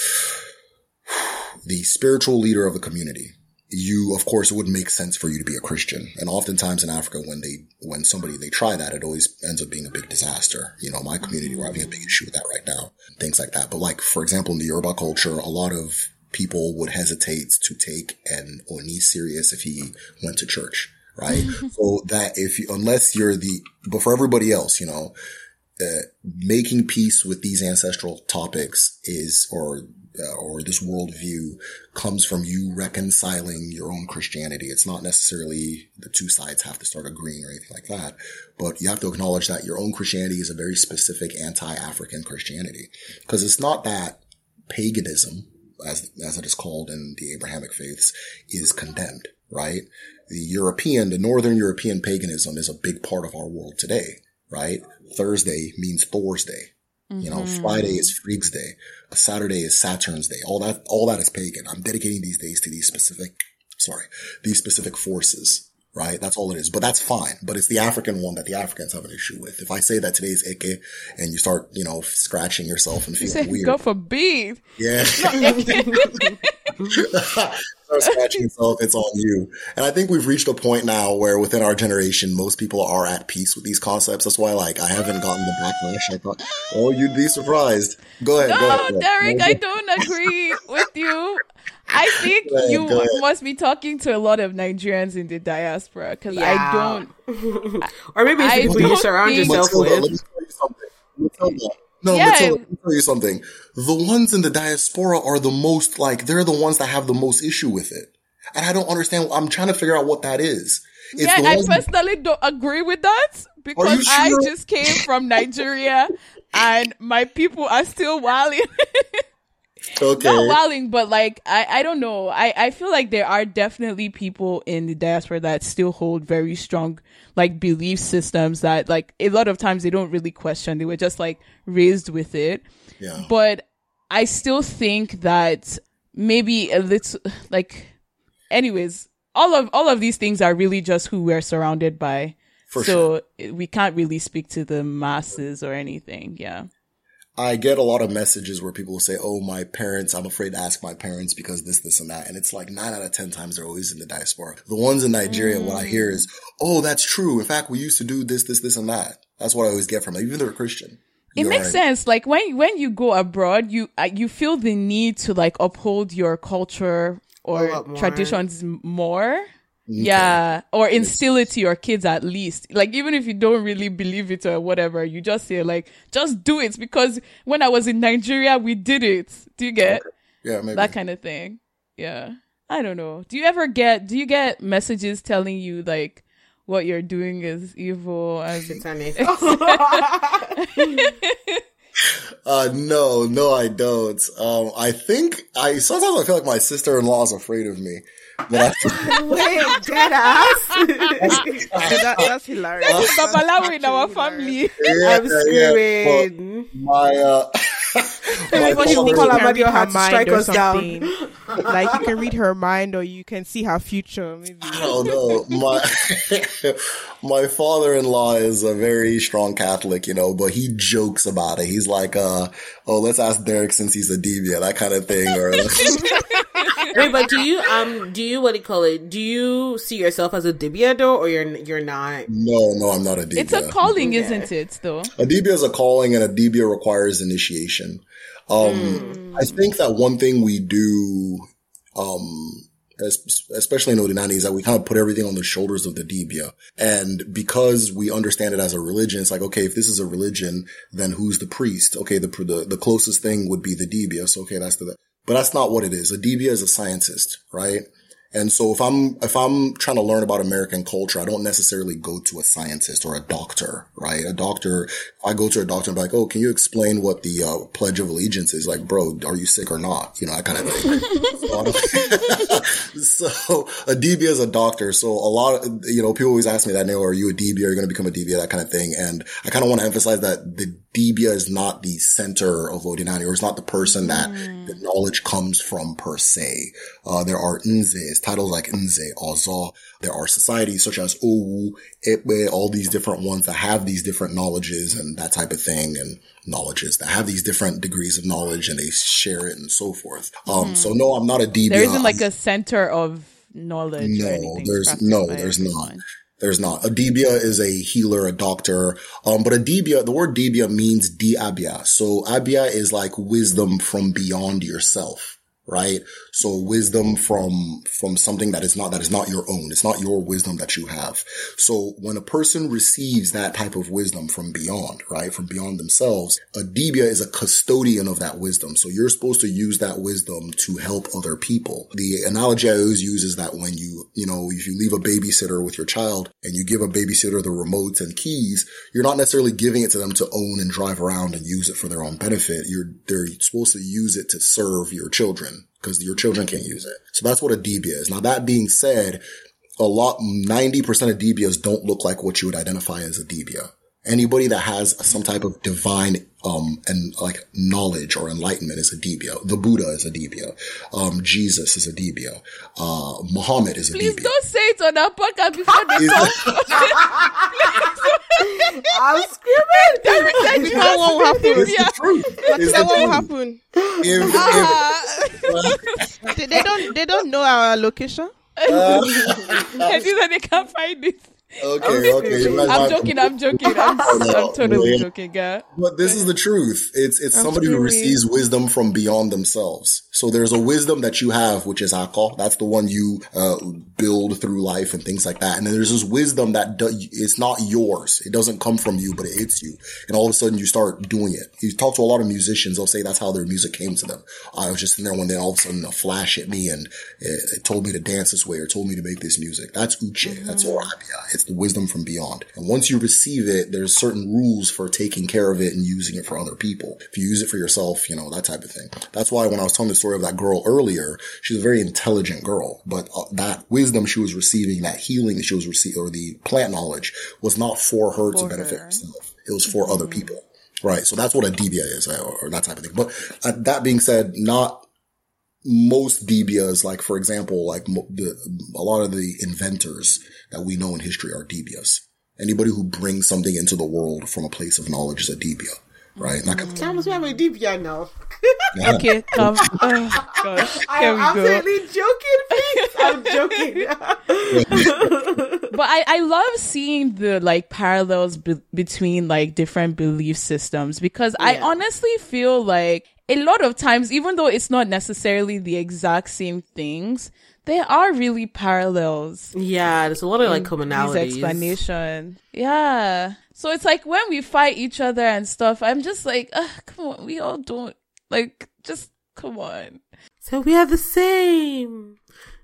uh, the spiritual leader of the community, you, of course, it wouldn't make sense for you to be a Christian. And oftentimes in Africa, when they, when somebody, they try that, it always ends up being a big disaster. You know, my community, we're having a big issue with that right now. Things like that. But like, for example, in the Yoruba culture, a lot of people would hesitate to take an Oni serious if he went to church, right? So that if you, unless you're the, but for everybody else, you know, uh, making peace with these ancestral topics is, or, Uh, or this worldview comes from you reconciling your own Christianity. It's not necessarily the two sides have to start agreeing or anything like that, but you have to acknowledge that your own Christianity is a very specific anti-African Christianity, because it's not that paganism, as as it is called in the Abrahamic faiths, is condemned, right? The European, the Northern European paganism is a big part of our world today, right? Thursday means Thor's Day. You know, mm-hmm. Friday is Freak's Day. Saturday is Saturn's Day. All that, all that is pagan. I'm dedicating these days to these specific sorry, these specific forces. Right? That's all it is. But that's fine. But it's the African one that the Africans have an issue with. If I say that today's Eke and you start, you know, scratching yourself and feeling weird. God forbid. Yeah. Start scratching yourself, it's on you. And I think we've reached a point now where within our generation, most people are at peace with these concepts. That's why, like, I haven't gotten the backlash. I thought, oh, you'd be surprised. Go ahead. No, go ahead, go ahead. Derek, no, I don't agree with you. I think ahead, you must be talking to a lot of Nigerians in the diaspora because yeah. I don't. Or maybe it's the people you surround think, yourself Matilda, with. Let me tell you something. Matilda. No, yeah. Matilda, let me tell you something. The ones in the diaspora are the most, like, they're the ones that have the most issue with it. And I don't understand. I'm trying to figure out what that is. It's yeah, I personally don't agree with that because sure? I just came from Nigeria and my people are still wilding. Okay. Not wilding, but like, I, I don't know. I, I feel like there are definitely people in the diaspora that still hold very strong, like, belief systems that, like, a lot of times they don't really question. They were just, like, raised with it. Yeah. But I still think that maybe a little, like, anyways, all of, all of these things are really just who we're surrounded by. For so sure. we can't really speak to the masses or anything. Yeah. I get a lot of messages where people will say, oh, my parents, I'm afraid to ask my parents because this, this, and that. And it's like nine out of ten times they're always in the diaspora. The ones in Nigeria, mm. what I hear is, oh, that's true. In fact, we used to do this, this, this, and that. That's what I always get from them, even though they're Christian. It makes right. sense. Like when, when you go abroad, you, uh, you feel the need to like uphold your culture or traditions more. Okay. Yeah, or instill it to your kids at least. Like, even if you don't really believe it or whatever, you just say, like, just do it because when I was in Nigeria, we did it. Do you get? Okay. Yeah, maybe. That kind of thing. Yeah. I don't know. Do you ever get, do you get messages telling you, like, what you're doing is evil? And Uh, no, no, I don't. Um, I think I, sometimes I feel like my sister-in-law is afraid of me. But I, Wait, dead ass? that, that's hilarious. That's Babalawo in our family. Yeah, I'm screaming. Yeah, my, uh, Maybe she call can read read her to mind strike or us down. something. Like, you can read her mind or you can see her future. Maybe. I don't know. My, my father-in-law is a very strong Catholic, you know, but he jokes about it. He's like, uh, oh, let's ask Derek since he's a Dibia, that kind of thing. Or Wait, but do you, um, do you, what do you call it? Do you see yourself as a Dibia though, or you're, you're not? No, no, I'm not a Dibia. It's a calling, okay. isn't it, though? A Dibia is a calling and a Dibia requires initiation. Um, mm. I think that one thing we do, um, especially in Odinani, is that we kind of put everything on the shoulders of the Dibia. And because we understand it as a religion, it's like, okay, if this is a religion, then who's the priest? Okay, the, the, the closest thing would be the Dibia. So, okay, that's the, but that's not what it is. A Dibia is a scientist, right? And so if I'm, if I'm trying to learn about American culture, I don't necessarily go to a scientist or a doctor, right? A doctor, if I go to a doctor and be like, oh, can you explain what the uh, Pledge of Allegiance is? Like, bro, are you sick or not? You know, that kind of thing. so, so a Dibia is a doctor. So a lot of, you know, people always ask me that, Neil, are you a Dibia? Are you going to become a Dibia? That kind of thing. And I kind of want to emphasize that the Dibia is not the center of Odinani, or it's not the person that mm. the knowledge comes from per se. Uh, there are Nzes, titles like Nze, Ozo. There are societies such as Owu, Ekpe, all these different ones that have these different knowledges and that type of thing, and knowledges that have these different degrees of knowledge and they share it and so forth. Um, mm. so no, I'm not a Dibia. There isn't like a center of knowledge. No, or anything there's, no, there's not. There's not. A Dibia is a healer, a doctor. Um, but a Dibia, the word Dibia means di-abia. So abia is like wisdom from beyond yourself, right? So wisdom from, from something that is not, that is not your own. It's not your wisdom that you have. So when a person receives that type of wisdom from beyond, right? From beyond themselves, a Dibia is a custodian of that wisdom. So you're supposed to use that wisdom to help other people. The analogy I always use is that when you, you know, if you leave a babysitter with your child and you give a babysitter the remotes and keys, you're not necessarily giving it to them to own and drive around and use it for their own benefit. You're, they're supposed to use it to serve your children, because your children can't use it. So that's what a Dibia is. Now, that being said, a lot, ninety percent of Dibias don't look like what you would identify as a Dibia, Anybody that has some type of divine, um, and like knowledge or enlightenment is a Dibia. The Buddha is a Dibia. Um, Jesus is a Dibia. Uh, Muhammad is a Please Dibia. Please don't say it on our podcast before they come. I'm screaming. That won't happen. It's the truth. It's That the won't truth. happen. If, Ah. they, they don't. They don't know our location. And these are they can't find it. okay, okay. you guys I'm might- joking, I'm joking. I'm, I'm totally joking, yeah. But this is the truth. It's it's I'm somebody who screaming. receives wisdom from beyond themselves. So there's a wisdom that you have, which is akal. That's the one you uh, build through life and things like that. And then there's this wisdom that do, it's not yours. It doesn't come from you, but it hits you. And all of a sudden you start doing it. You talk to a lot of musicians. They'll say that's how their music came to them. I was just in there one day, all of a sudden a flash hit me and it, it told me to dance this way or told me to make this music. That's uche. Mm-hmm. That's orabia. It's the wisdom from beyond. And once you receive it, there's certain rules for taking care of it and using it for other people. If you use it for yourself, you know, that type of thing. That's why when I was telling the story of that girl earlier, she's a very intelligent girl, but uh, that wisdom she was receiving, that healing that she was receiving, or the plant knowledge was not for her For to benefit her. herself. It was for mm-hmm. other people. Right. So that's what a Dibia is, or, or that type of thing. But uh, that being said, not most Dibias, like for example, like mo- the, a lot of the inventors that we know in history are Dibias. Anybody who brings something into the world from a place of knowledge is a Dibia, right? Like, Thomas, we have a Dibia now. yeah. Okay, come. Oh, gosh. Here I'm we go. absolutely joking, please. I'm joking. But I, I love seeing the like parallels be- between like different belief systems because I Yeah. honestly feel like a lot of times, even though it's not necessarily the exact same things, there are really parallels. Yeah, there's a lot of like These commonalities. explanation. Yeah. So it's like when we fight each other and stuff, I'm just like, Ugh, come on, we all don't like just come on. So we are the same.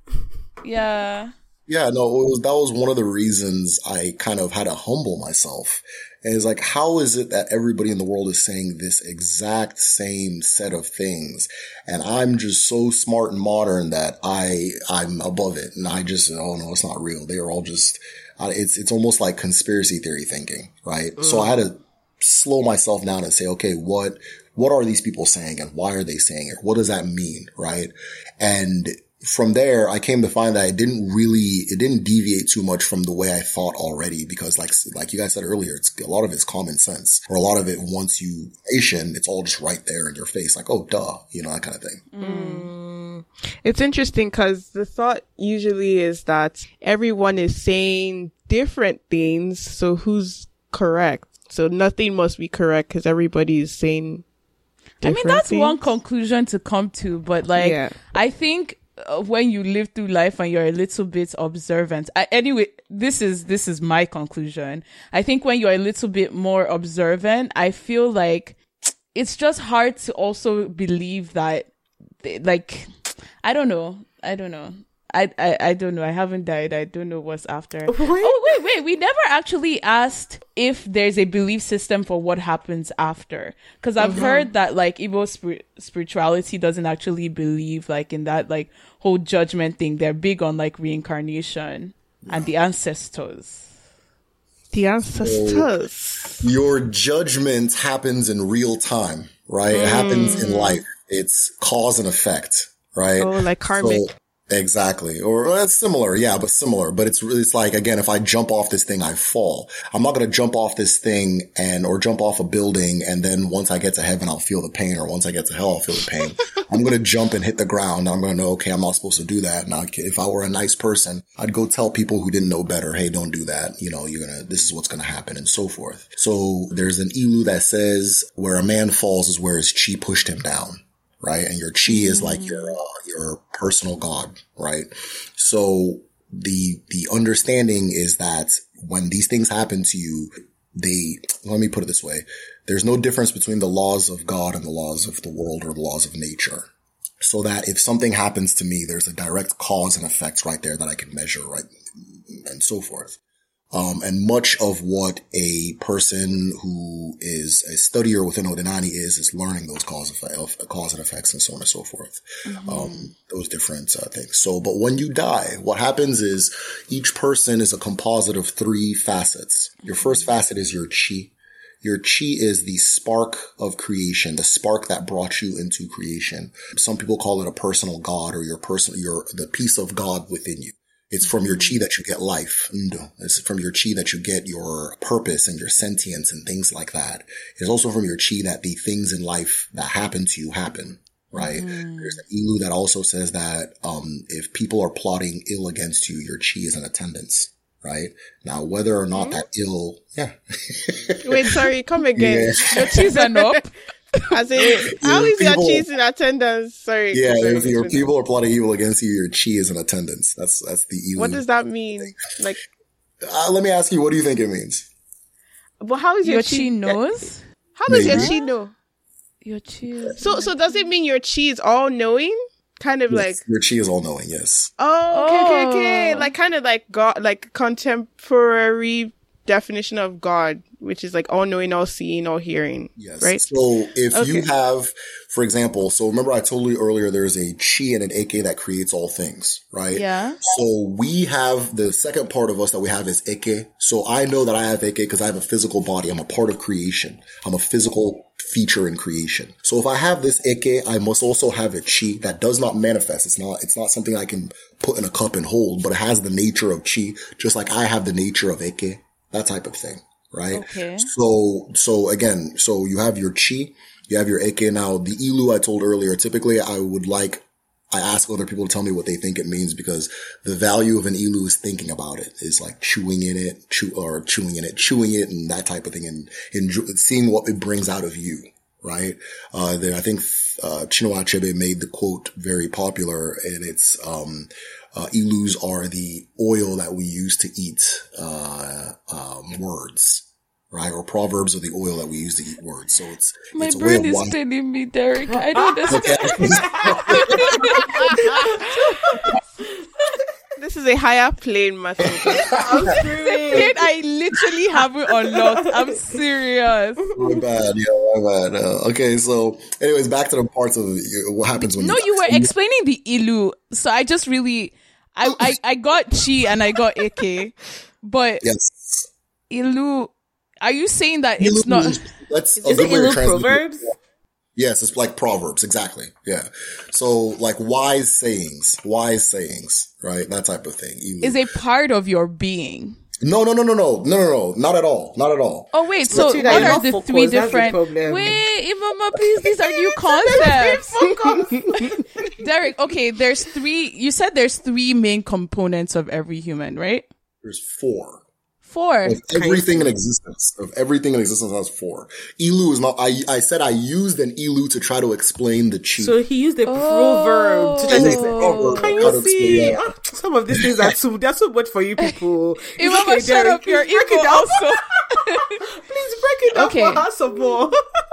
Yeah. Yeah, no, it was, that was one of the reasons I kind of had to humble myself. And it's like, how is it that everybody in the world is saying this exact same set of things? And I'm just so smart and modern that I, I'm above it. And I just, oh no, it's not real. They are all just, uh, it's, it's almost like conspiracy theory thinking, right? Mm. So I had to slow myself down and say, okay, what, what are these people saying and why are they saying it? What does that mean? Right. And from there, I came to find that it didn't really, it didn't deviate too much from the way I thought already because like, like you guys said earlier, it's a lot of it's common sense or a lot of it once you Asian, it's all just right there in your face. Like, oh, duh, you know, that kind of thing. Mm. It's interesting because the thought usually is that everyone is saying different things. So who's correct? So nothing must be correct because everybody is saying I mean, that's things. one conclusion to come to, but like, Yeah. I think uh, when you live through life and you're a little bit observant, I, anyway, this is, this is my conclusion. I think when you're a little bit more observant, I feel like it's just hard to also believe that, like, I don't know. I don't know. I, I, I don't know. I haven't died. I don't know what's after. What? Oh, wait, wait. We never actually asked if there's a belief system for what happens after. Because I've mm-hmm. heard that, like, Igbo spir- spirituality doesn't actually believe, like, in that, like, whole judgment thing. They're big on, like, reincarnation yeah. and the ancestors. The ancestors. So your judgment happens in real time, right? Mm. It happens in life. It's cause and effect, right? Oh, like karmic. So, exactly. Or well, that's similar. Yeah, but similar. But it's really, it's like, again, if I jump off this thing, I fall. I'm not going to jump off this thing and, or jump off a building. And then once I get to heaven, I'll feel the pain. Or once I get to hell, I'll feel the pain. I'm going to jump and hit the ground. I'm going to know, okay, I'm not supposed to do that. And I, if I were a nice person, I'd go tell people who didn't know better, hey, don't do that. You know, you're going to, this is what's going to happen and so forth. So there's an ilu that says where a man falls is where his chi pushed him down. Right. And your chi is like your, uh, your personal God. Right. So the, the understanding is that when these things happen to you, they, let me put it this way. There's no difference between the laws of God and the laws of the world or the laws of nature. So that if something happens to me, there's a direct cause and effect right there that I can measure, right? And so forth. Um, and much of what a person who is a studier within Odinani is, is learning those cause, effect, cause and effects and so on and so forth. Mm-hmm. Um, those different uh, things. So, but when you die, what happens is each person is a composite of three facets. Your first facet is your chi. Your chi is the spark of creation, the spark that brought you into creation. Some people call it a personal God or your personal, your, the piece of God within you. It's from your chi that you get life. It's from your chi that you get your purpose and your sentience and things like that. It's also from your chi that the things in life that happen to you happen, right? Mm. There's an ilu that also says that um if people are plotting ill against you, your chi is in attendance, right? Now, whether or not mm. that ill, yeah. Wait, sorry, come again. Yeah. Your chi's are up. As in, how is your chi in attendance? Sorry. Yeah, sorry, if your people are plotting evil against you, your chi is in attendance. That's that's the evil. What does that mean? Like, uh, let me ask you, what do you think it means? Well, how is your, your chi, chi knows? How does Maybe. your chi know? Your chi. So, so does it mean your chi is all knowing? Kind of yes, like your chi is all knowing. Yes. Oh, okay, okay, okay. Like kind of like God, like contemporary definition of God, which is like all knowing, all seeing, all hearing. Yes. Right. So if okay. you have, for example, so remember I told you earlier there's a chi and an eke that creates all things, right? Yeah. So we have the second part of us that we have is eke. So I know that I have eke because I have a physical body. I'm a part of creation. I'm a physical feature in creation. So if I have this eke, I must also have a chi that does not manifest. It's not, it's not something I can put in a cup and hold, but it has the nature of chi, just like I have the nature of eke, that type of thing. Right? Okay. So, so again, so you have your chi, you have your eke. Now, the ilu I told earlier, typically I would like, I ask other people to tell me what they think it means because the value of an ilu is thinking about it, is like chewing in it, chew, or chewing in it, chewing it and that type of thing and, and seeing what it brings out of you. Right? Uh, then I think, uh, Chinua Achebe made the quote very popular and it's, um, Uh, ilus are the oil that we use to eat, uh, um, words, right? Or proverbs are the oil that we use to eat words. So it's, my it's a brain way of is life. telling me, Derek. I don't understand. This is a higher plane, Matthew. I'm serious. I literally have it unlocked. I'm serious. My bad, yeah, my bad. Uh, okay, so anyways, back to the parts of what happens when no, you you were explaining the ilu, so I just really, I, I, I got chi and I got eke, but yes, ilu. Are you saying that it's ilu not? Is, that's is it ilu proverbs? Yes, it's like proverbs, exactly. Yeah. So like wise sayings, wise sayings, right? That type of thing. Ilu. Is a part of your being. No, no, no, no, no, no, no, no, not at all, not at all. Oh wait, so so what are the focus, three different? The wait, Imama, please, these are new concepts. Derek, okay, there's three. You said there's three main components of every human, right? There's four. Four. Of everything in existence. Of everything in existence has four. Ilu is not, I, I said I used an ilu to try to explain the chi. So he used a oh. proverb to try to explain. Oh. Can you see? Ah, some of these things are too, they're too much for you people. Imama, okay, shut up your ego also. Please break it down okay. for us some more.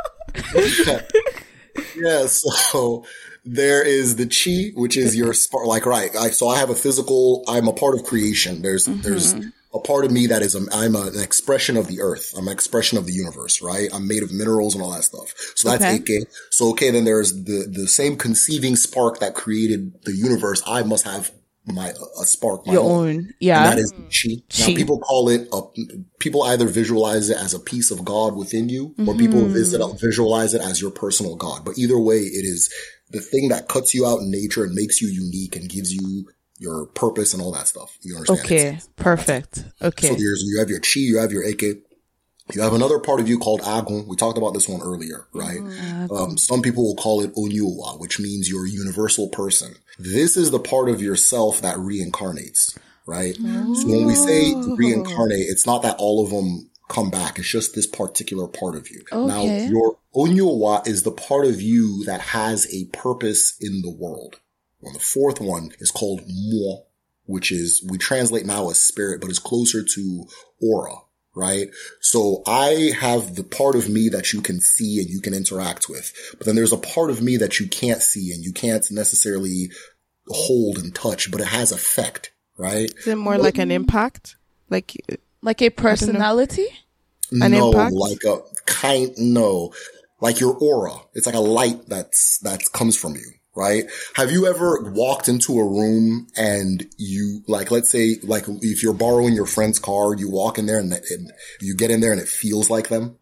Yeah, so there is the chi, which is your spark, like, right. I, so I have a physical, I'm a part of creation. There's, mm-hmm. there's, a part of me that is, a, I'm a, an expression of the earth. I'm an expression of the universe, right? I'm made of minerals and all that stuff. So that's okay. Eke. So, okay, then there's the, the same conceiving spark that created the universe. I must have my, a spark, my Your own. own. Yeah. And that is chi. chi. Now people call it, a, people either visualize it as a piece of God within you, mm-hmm. or people visit, visualize it as your personal God. But either way, it is the thing that cuts you out in nature and makes you unique and gives you your purpose and all that stuff. You understand? Okay, it's, perfect. Okay. So there's, you have your chi, you have your eke. You have another part of you called agun. We talked about this one earlier, right? Mm-hmm. Um, some people will call it onyuwa, which means you're a universal person. This is the part of yourself that reincarnates, right? Oh. So when we say reincarnate, it's not that all of them come back. It's just this particular part of you. Okay. Now, your onyuwa is the part of you that has a purpose in the world. And the fourth one is called mo, which is, we translate now as spirit, but is closer to aura, right? So I have the part of me that you can see and you can interact with, but then there's a part of me that you can't see and you can't necessarily hold and touch, but it has effect, right? Is it more like an impact? Like, Like a personality? An no, impact? like a kind, no, like your aura. It's like a light that's, that comes from you, right? Have you ever walked into a room and you, like, let's say, like, if you're borrowing your friend's car, you walk in there and, and you get in there and it feels like them?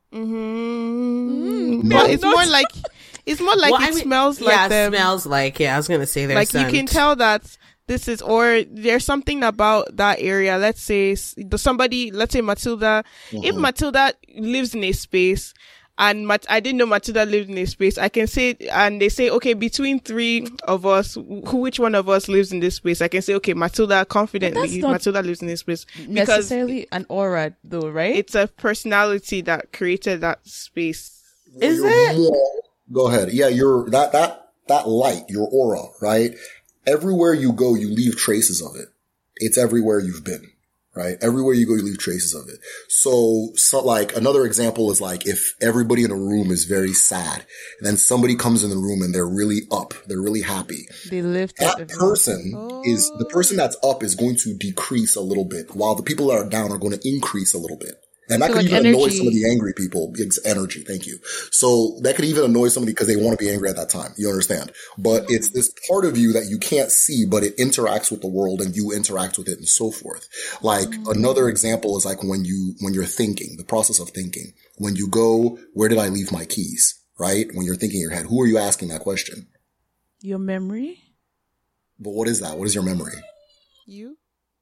Mm-hmm. Mm, But no, it's not- more like, it's more like Well, it I mean, smells like yeah, them. it smells like, yeah, I was going to say their Like scent. you can tell that this is, or there's something about that area. Let's say s- the somebody, let's say Matilda. Mm-hmm. If Matilda lives in a space, and Mat- I didn't know Matilda lived in a space, I can say, and they say, okay, between three of us, who, which one of us lives in this space? I can say, okay, Matilda That's confidently, not Matilda lives in this space because necessarily an aura, though, right? it's a personality that created that space. Is You're it? more- go ahead. Yeah, you're, that, that, that light, your aura, right? Everywhere you go, you leave traces of it. It's everywhere you've been, right? Everywhere you go, you leave traces of it. So, so like another example is like if everybody in a room is very sad and then somebody comes in the room and they're really up, they're really happy. They lift up That everyone. person is, the person that's up is going to decrease a little bit while the people that are down are going to increase a little bit. And that So, could like, even annoy energy. some of the angry people. It's energy. Thank you. So that could even annoy somebody because they want to be angry at that time. You understand? But it's this part of you that you can't see, but it interacts with the world and you interact with it and so forth. Like another example is like when you, when you're thinking, the process of thinking, when you go, where did I leave my keys? Right? When you're thinking in your head, who are you asking that question? Your memory? But what is that? What is your memory? You?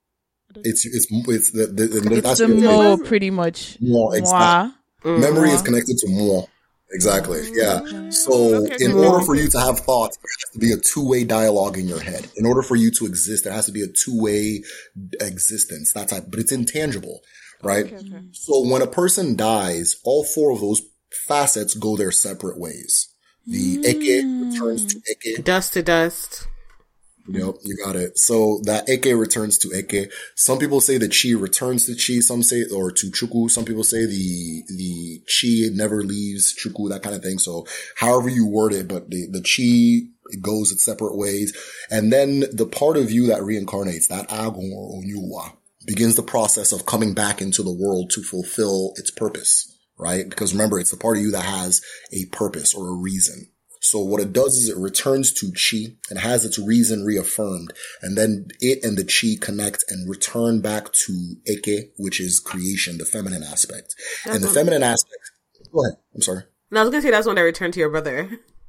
It's, it's, it's the, the, the It's that's the your- moi, pretty much. Moi, exactly. Moi. Memory Moi. is connected to more. Exactly. Yeah. So Okay, in okay, order okay. for you to have thoughts, there has to be a two-way dialogue in your head. In order for you to exist, there has to be a two-way existence. That type, but it's intangible, right? Okay, okay. So when a person dies, all four of those facets go their separate ways. The Eke returns to Eke. Dust to dust. Yep, you got it. So that Eke returns to Eke. Some people say the Chi returns to Chi. Some say, or to Chuku. Some people say the, the Chi never leaves Chuku, that kind of thing. So however you word it, but the, the Chi goes its separate ways. And then the part of you that reincarnates, that Agon or Onyuwa, begins the process of coming back into the world to fulfill its purpose, right? Because remember, it's the part of you that has a purpose or a reason. So what it does is it returns to Chi and has its reason reaffirmed. And then it and the Chi connect and return back to Eke, which is creation, the feminine aspect. That's and the one- feminine aspect, go ahead. I'm sorry. No, I was going to say that's when I returned to your brother.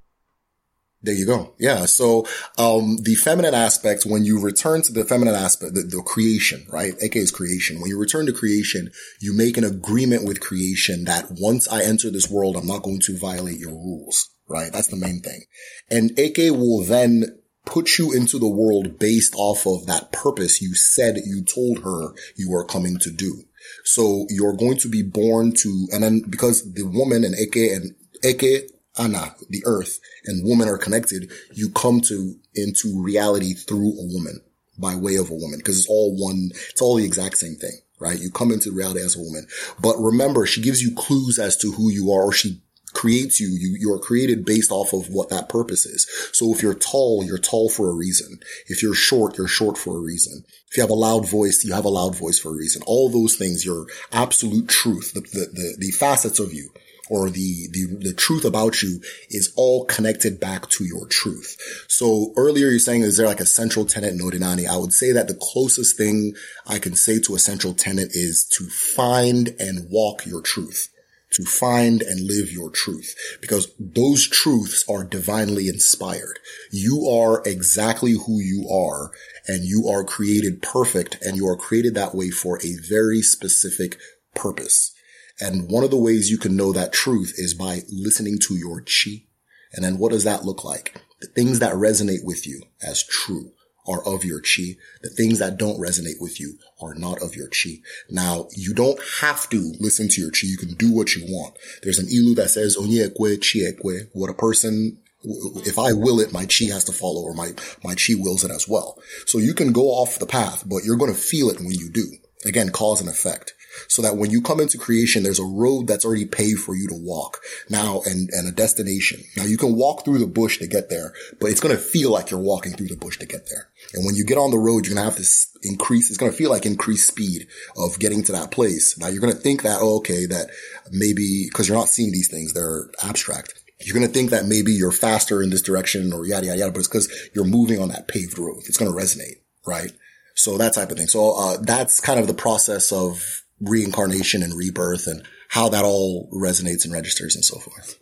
There you go. Yeah. So, um, the feminine aspect, when you return to the feminine aspect, the, the creation, right? A K is creation. When you return to creation, you make an agreement with creation that once I enter this world, I'm not going to violate your rules, right? That's the main thing. And A K will then put you into the world based off of that purpose you said you told her you were coming to do. So you're going to be born to, and then because the woman and A K and A K, Anna, the earth, and woman are connected, you come to into reality through a woman, by way of a woman, because it's all one, it's all the exact same thing, right? You come into reality as a woman. But remember, she gives you clues as to who you are, or she creates you. You, you are created based off of what that purpose is. So if you're tall, you're tall for a reason. If you're short, you're short for a reason. If you have a loud voice, you have a loud voice for a reason. All those things, your absolute truth, the, the, the, the facets of you, or the, the, the truth about you is all connected back to your truth. So earlier you're saying, is there like a central tenet in Odinani? I would say that the closest thing I can say to a central tenet is to find and walk your truth, to find and live your truth, because those truths are divinely inspired. You are exactly who you are, and you are created perfect, and you are created that way for a very specific purpose. And one of the ways you can know that truth is by listening to your chi. And then what does that look like? The things that resonate with you as true are of your chi. The things that don't resonate with you are not of your chi. Now, you don't have to listen to your chi. You can do what you want. There's an ilu that says, Onye ekwe, chi ekwe. What a person, if I will it, my chi has to follow, or my, my chi wills it as well. So you can go off the path, but you're going to feel it when you do. Again, cause and effect. so that when you come into creation, there's a road that's already paved for you to walk now and, and a destination. Now you can walk through the bush to get there, but it's going to feel like you're walking through the bush to get there. And when you get on the road, you're going to have this increase. It's going to feel like increased speed of getting to that place. Now you're going to think that, oh, okay, that maybe because you're not seeing these things, they're abstract. You're going to think that maybe you're faster in this direction or yada, yada, yada, but it's because you're moving on that paved road. It's going to resonate, right? So that type of thing. So, uh, that's kind of the process of reincarnation and rebirth and how that all resonates and registers and so forth.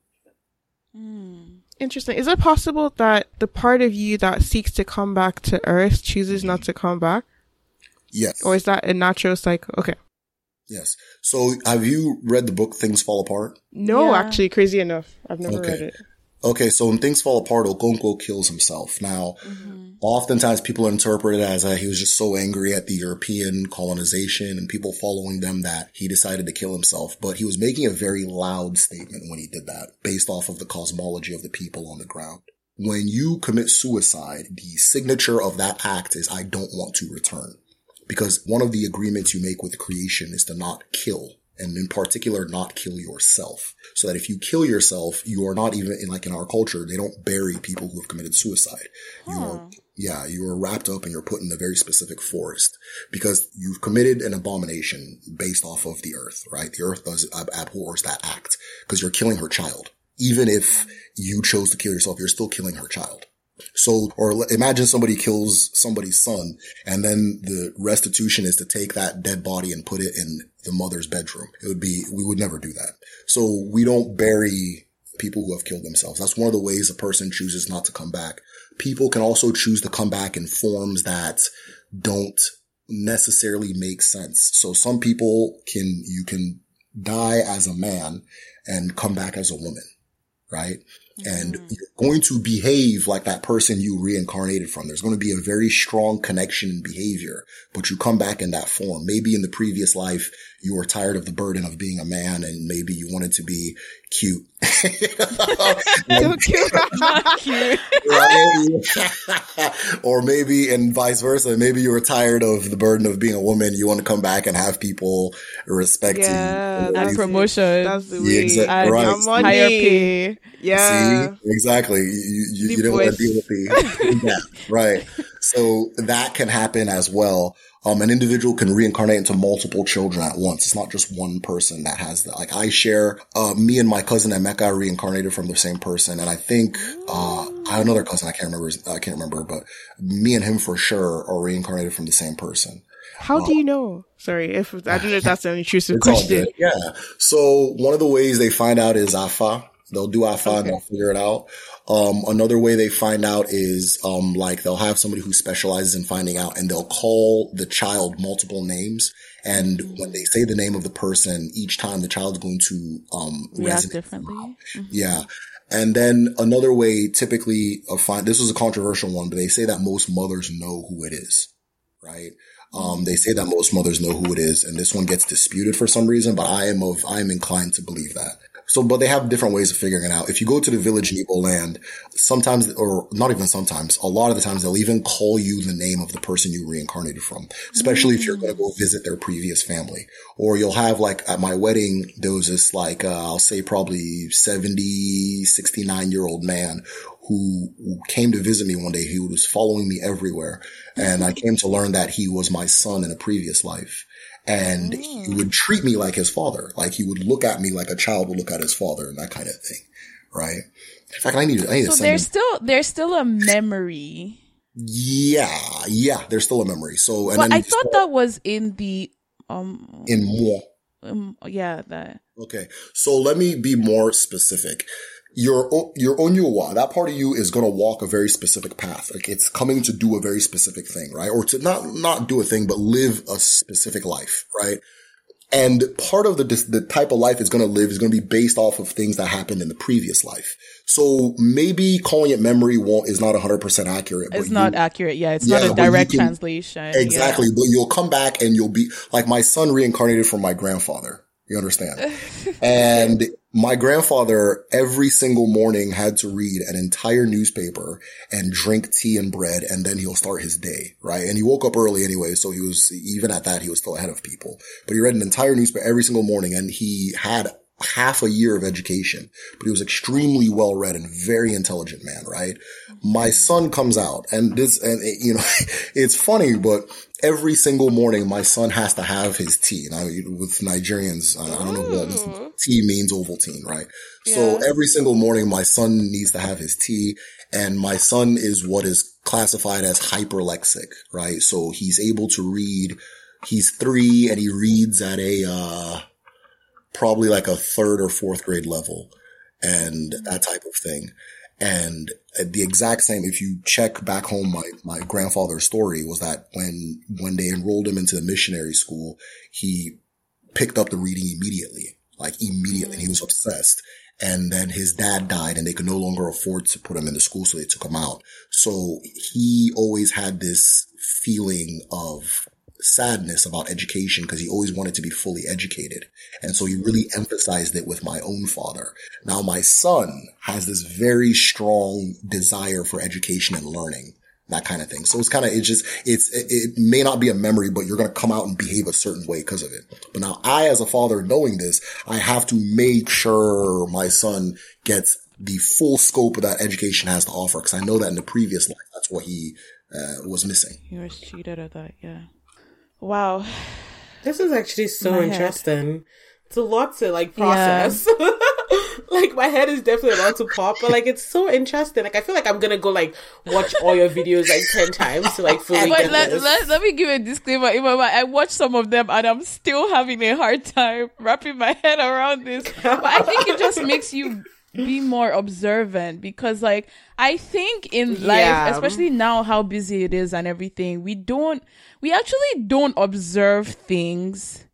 Mm. Interesting. Is it possible that the part of you that seeks to come back to Earth chooses not to come back? Yes. Or is that a natural cycle? Okay. Yes. So have you read the book Things Fall Apart? No, yeah. actually, crazy enough. I've never okay. read it. Okay, so when Things Fall Apart, Okonkwo kills himself. Now, mm-hmm. oftentimes people interpret it as uh, he was just so angry at the European colonization and people following them that he decided to kill himself. But he was making a very loud statement when he did that, based off of the cosmology of the people on the ground. When you commit suicide, the signature of that act is, I don't want to return. Because one of the agreements you make with creation is to not kill, and in particular, not kill yourself. So that if you kill yourself, you are not even, in like in our culture, they don't bury people who have committed suicide. Huh. You are, yeah, you are wrapped up and you're put in a very specific forest because you've committed an abomination based off of the earth, right? The earth does ab- abhors that act because you're killing her child. Even if you chose to kill yourself, you're still killing her child. So, or imagine somebody kills somebody's son and then the restitution is to take that dead body and put it in the mother's bedroom. It would be, we would never do that. So we don't bury people who have killed themselves. That's one of the ways a person chooses not to come back. People can also choose to come back in forms that don't necessarily make sense. So some people can, you can die as a man and come back as a woman, right? And you're going to behave like that person you reincarnated from. There's going to be a very strong connection in behavior, but you come back in that form. Maybe in the previous life, you were tired of the burden of being a man and maybe you wanted to be cute. So cute. Not cute. Or maybe, and vice versa, maybe you were tired of the burden of being a woman. You want to come back and have people respect yeah, you. And promotion. That's the way. Yeah, exa- right. Money. Higher pay. Yeah. See? Exactly. You, you, you don't want to deal with the, yeah, right. So that can happen as well. Um, an individual can reincarnate into multiple children at once. It's not just one person that has that. Like I share, uh, me and my cousin Emeka reincarnated from the same person. And I think, uh, I have another cousin. I can't remember. I can't remember, but me and him for sure are reincarnated from the same person. How uh, do you know? Sorry, if I don't know if that's an intrusive question. Yeah. So one of the ways they find out is Afa. They'll do Afa okay. and they'll figure it out. Um, another way they find out is, um, like they'll have somebody who specializes in finding out and they'll call the child multiple names. And when they say the name of the person, each time the child's going to, um, react resonate differently. Mm-hmm. Yeah. And then another way typically of find, this was a controversial one, but they say that most mothers know who it is, right? Um, they say that most mothers know who it is. And this one gets disputed for some reason, but I am of, I am inclined to believe that. So, but they have different ways of figuring it out. If you go to the village in Igbo land, sometimes, or not even sometimes, a lot of the times they'll even call you the name of the person you reincarnated from, especially mm. if you're going to go visit their previous family. Or you'll have like at my wedding, there was this like, uh, I'll say probably seventy, sixty-nine year old man who, who came to visit me one day. He was following me everywhere. And I came to learn that he was my son in a previous life. And mm. he would treat me like his father. Like he would look at me like a child would look at his father and that kind of thing. Right. In fact, I need to, I need so to there's him. still, there's still a memory. Yeah. Yeah. There's still a memory. So, and but then I thought that was in the, um, in more. Um, yeah. That. Okay. So let me be more specific. Your, your Onyowa, that part of you is going to walk a very specific path. Like it's coming to do a very specific thing, right? Or to not, not do a thing, but live a specific life, right? And part of the, the type of life it's going to live is going to be based off of things that happened in the previous life. So maybe calling it memory won't, is not one hundred percent accurate. It's but not you, accurate. Yeah. It's yeah, not a direct can, translation. Exactly. Yeah. But you'll come back and you'll be like my son reincarnated from my grandfather. You understand? And My grandfather every single morning had to read an entire newspaper and drink tea and bread, and then he'll start his day, right? And he woke up early anyway, so he was, even at that, he was still ahead of people. But he read an entire newspaper every single morning, and he had half a year of education, but he was extremely well read and very intelligent man, right? My son comes out, and this, and it, you know, it's funny, but every single morning my son has to have his tea. Now, with Nigerians, I don't know what tea means, Ovaltine, right? Yeah. So every single morning my son needs to have his tea, and my son is what is classified as hyperlexic, right? So he's able to read, he's three and he reads at a, uh, probably like a third or fourth grade level and that type of thing. And the exact same, if you check back home, my, my grandfather's story was that when, when they enrolled him into the missionary school, he picked up the reading immediately, like immediately. He was obsessed. And then his dad died and they could no longer afford to put him in the school. So they took him out. So he always had this feeling of sadness about education because he always wanted to be fully educated. And so he really emphasized it with my own father. Now my son has this very strong desire for education and learning, that kind of thing. So it's kind of, it's just, it's, it, it may not be a memory, but you're going to come out and behave a certain way because of it. But now I, as a father, knowing this, I have to make sure my son gets the full scope of that education has to offer. Because I know that in the previous life, that's what he uh, was missing. He was cheated at that, yeah. Wow. This is actually so my interesting. Head. It's a lot to like process. Yeah. Like my head is definitely about to pop, but like it's so interesting. Like I feel like I'm gonna go like watch all your videos like ten times to like fully but get let, this. Let, let me give a disclaimer. I watched some of them and I'm still having a hard time wrapping my head around this. But I think it just makes you be more observant because like I think in life, yeah. especially now how busy it is and everything, we don't we actually don't observe things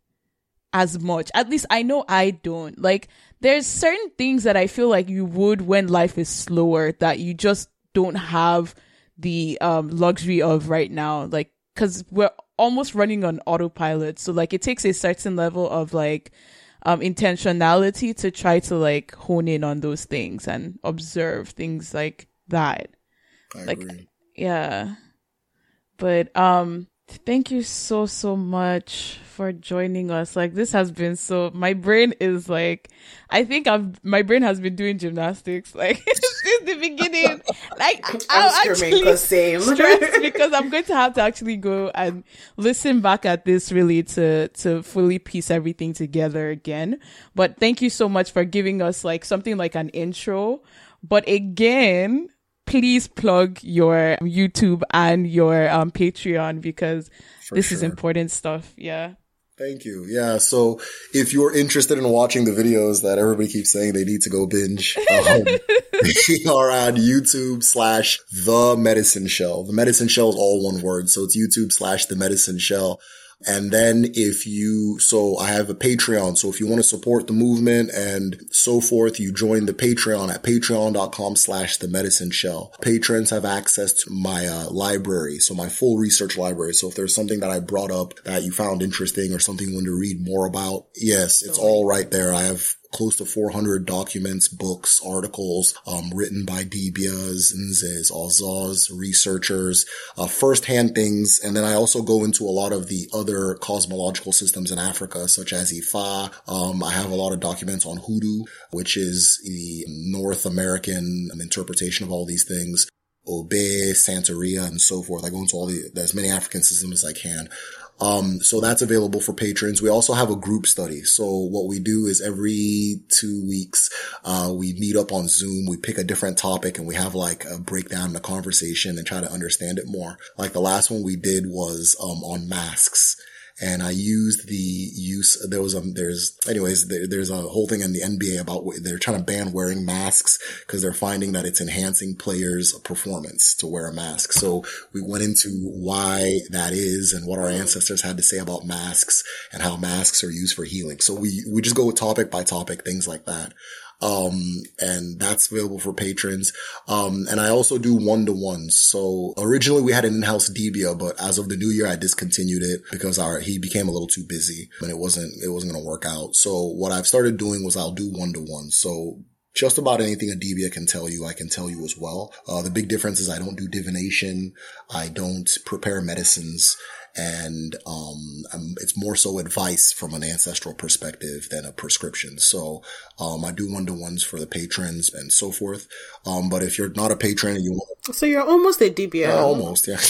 as much. At least I know I don't. Like there's certain things that I feel like you would when life is slower that you just don't have the um luxury of right now, like because we're almost running on autopilot. So like it takes a certain level of like Um, intentionality to try to like hone in on those things and observe things like that. I like, agree. Yeah. But um, thank you so so much for joining us. Like this has been so. My brain is like, I think I've my brain has been doing gymnastics like since the beginning. Like I'm I'm actually the same stressed because I'm going to have to actually go and listen back at this really to to fully piece everything together again. But thank you so much for giving us like something like an intro. But again, please plug your YouTube and your um, Patreon because For this sure. is important stuff. Yeah. Thank you. Yeah. So if you're interested in watching the videos that everybody keeps saying they need to go binge, um, we are on YouTube slash The Medicine Shell. The Medicine Shell is all one word. So it's YouTube slash The Medicine Shell. And then if you, so I have a Patreon. So if you want to support the movement and so forth, you join the Patreon at patreon.com slash the medicine shell. Patrons have access to my uh, library. So my full research library. So if there's something that I brought up that you found interesting or something you want to read more about, yes, it's all right there. I have close to four hundred documents, books, articles, um, written by Dibias, Nzes, Ozaz, researchers, uh, firsthand things. And then I also go into a lot of the other cosmological systems in Africa, such as Ifa. Um, I have a lot of documents on Hoodoo, which is the North American interpretation of all these things. Obe, Santeria, and so forth. I go into all the, as many African systems as I can. Um, so that's available for patrons. We also have a group study. So what we do is every two weeks, uh, we meet up on Zoom. We pick a different topic and we have like a breakdown in the conversation and try to understand it more. Like the last one we did was, um, on masks. And I used the use, there was a, there's, anyways, there, there's a whole thing in the N B A about, they're trying to ban wearing masks because they're finding that it's enhancing players' performance to wear a mask. So we went into why that is and what our ancestors had to say about masks and how masks are used for healing. So we, we just go topic by topic, things like that. Um, and that's available for patrons. Um, and I also do one-to-ones. So originally we had an in-house Debia, but as of the new year, I discontinued it because our, he became a little too busy and it wasn't, it wasn't going to work out. So what I've started doing was I'll do one-to-ones. So just about anything a Debia can tell you, I can tell you as well. Uh, the big difference is I don't do divination. I don't prepare medicines. And, um, um, it's more so advice from an ancestral perspective than a prescription. So, um, I do one-to-ones for the patrons and so forth. Um, but if you're not a patron and you want, so you're almost a Debia. uh, almost, yeah.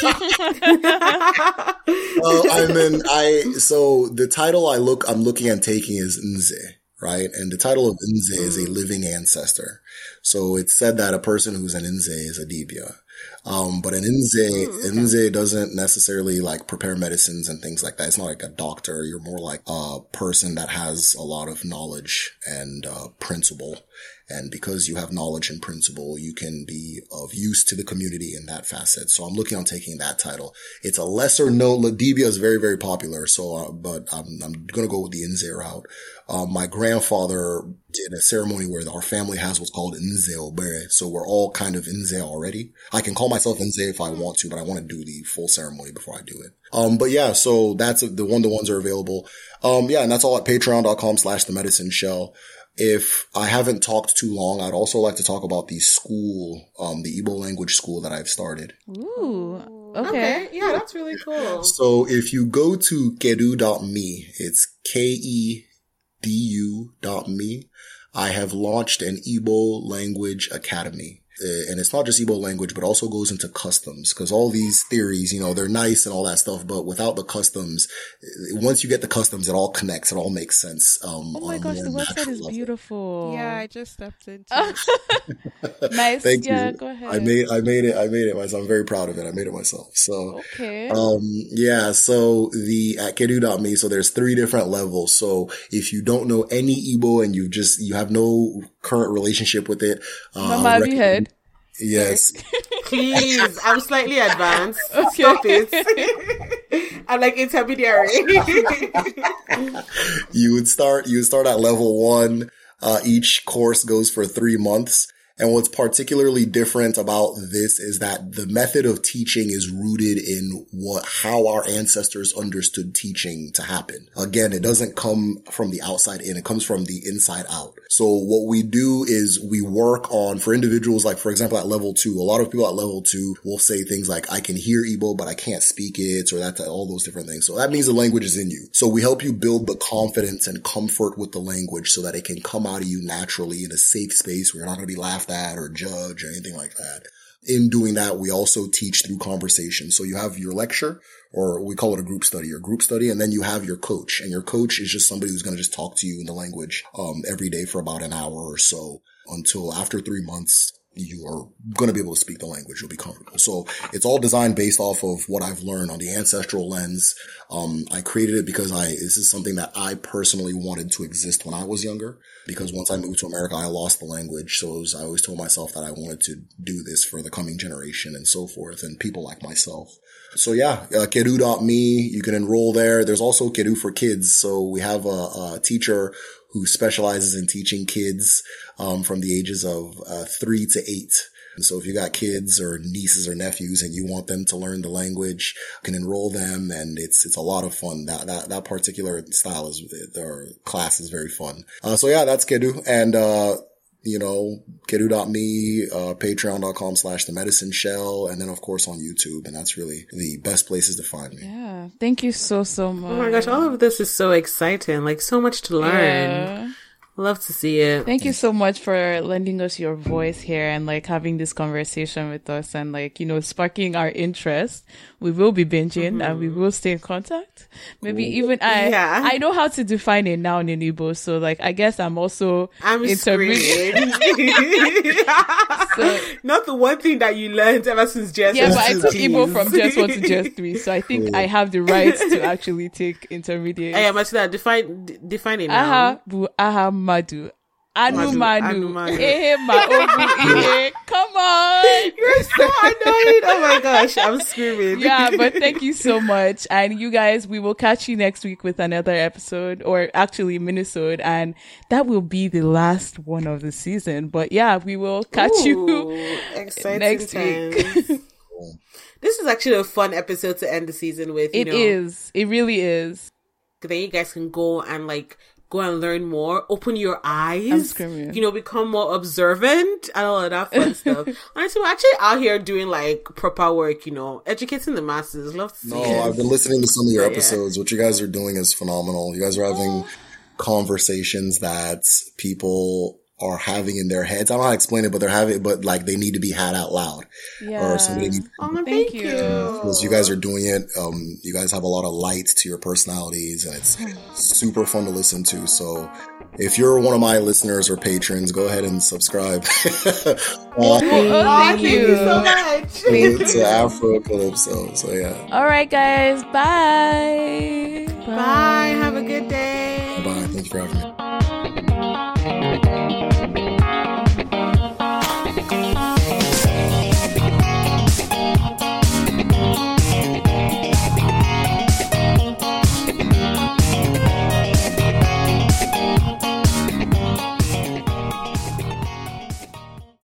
Well, I mean, I, so the title I look, I'm looking at taking is Nze, right? And the title of Nze mm. is a living ancestor. So it's said that a person who's an Nze is a Debia. Um, but an Nze, mm, okay. Nze doesn't necessarily like prepare medicines and things like that. It's not like a doctor. You're more like a person that has a lot of knowledge and, uh, principle. And because you have knowledge and principle, you can be of use to the community in that facet. So I'm looking on taking that title. It's a lesser known, Debia is very, very popular. So, uh, but I'm, I'm going to go with the Nze route. Um, my grandfather did a ceremony where our family has what's called Nze Obere. So we're all kind of Nze already. I can call myself Nze if I want to, but I want to do the full ceremony before I do it. Um, but yeah, so that's the one-to-ones are available. Um, yeah, and that's all at patreon.com slash the medicine shell. If I haven't talked too long, I'd also like to talk about the school, um, the Igbo language school that I've started. Ooh, okay. okay. Yeah, that's really cool. So if you go to kedu dot me, it's K E D U dot me, I have launched an Igbo language academy. Uh, and it's not just Igbo language, but also goes into customs, because all these theories, you know, they're nice and all that stuff, but without the customs, once you get the customs, it all connects, it all makes sense. Um, oh my gosh, the website is level. beautiful. Yeah, I just stepped into it. Nice. Thank yeah, you. Go ahead. I made, I made it, I made it myself. I'm very proud of it. I made it myself. So, okay. Um, yeah, so the, at kedu dot me, so there's three different levels. So if you don't know any Igbo and you just, you have no current relationship with it, uh, Mama, have you heard? Yes. Please, I'm slightly advanced. Okay. Stop it. I'm like intermediary. You would start, you would start at level one. Uh, each course goes for three months. And what's particularly different about this is that the method of teaching is rooted in what, how our ancestors understood teaching to happen. Again, it doesn't come from the outside in, it comes from the inside out. So what we do is we work on, for individuals, like for example, at level two, a lot of people at level two will say things like, I can hear Igbo, but I can't speak it, or that, all those different things. So that means the language is in you. So we help you build the confidence and comfort with the language so that it can come out of you naturally in a safe space where you're not going to be laughed at or judge or anything like that. In doing that, we also teach through conversation. So you have your lecture, or we call it a group study, or group study, and then you have your coach. And your coach is just somebody who's going to just talk to you in the language um every day for about an hour or so until after three months, you are going to be able to speak the language. You'll be comfortable. So it's all designed based off of what I've learned on the ancestral lens. Um, I created it because I, this is something that I personally wanted to exist when I was younger, because once I moved to America, I lost the language. So it was, I always told myself that I wanted to do this for the coming generation and so forth, and people like myself. So yeah, uh, kedu dot me, you can enroll there. There's also Kedu for Kids. So we have a, a teacher who specializes in teaching kids um from the ages of uh, three to eight. And so if you got kids or nieces or nephews and you want them to learn the language, you can enroll them, and it's it's a lot of fun. That that that particular style is, or class is very fun. Uh, so yeah, that's Kedu, and uh you know, kedu dot me, uh, patreon.com slash the medicine shell, and then of course on YouTube. And that's really the best places to find me. Yeah. Thank you so, so much. Oh my gosh, all of this is so exciting. Like, so much to learn. Yeah. Love to see it. Thank you so much for lending us your voice here and like having this conversation with us and like, you know, sparking our interest. We will be binging mm-hmm. and we will stay in contact. Maybe Ooh. even I, yeah. I know how to define a noun in Igbo. So like, I guess I'm also I'm intermediate. So, not the one thing that you learned ever since Jess. Yeah, but I took Igbo from Jess one to Jess three. So I think I have the right to actually take intermediate. Hey, Martina, define, d- define it now. Aha, bu, aha, madu. Anu manu. Eh, ma obu ihe. Come on. You're so annoying. crying. Oh my gosh, I'm screaming. Yeah, but thank you so much. And you guys, we will catch you next week with another episode, or actually minisode, and that will be the last one of the season. But yeah, we will catch Ooh, you exciting next times. week. This is actually a fun episode to end the season with. You It know? is. It really is. Then you guys can go and like go and learn more, open your eyes, I'm screaming. you know, become more observant and all of that fun stuff. Honestly, we're actually out here doing like proper work, you know, educating the masses. Love to see No, it. I've been listening to some of your Yeah. episodes. What you guys are doing is phenomenal. You guys are having conversations that people are having in their heads. I don't know how to explain it, but they're having, but like they need to be had out loud. Yeah. Or somebody needs Oh, Thank thank you. you. Because you guys are doing it. Um, you guys have a lot of light to your personalities, and it's super fun to listen to. So, if you're one of my listeners or patrons, go ahead and subscribe. uh, Oh, thank Thank you. you so much. Thank to you. Afro Calypso. So yeah. All right, guys. Bye.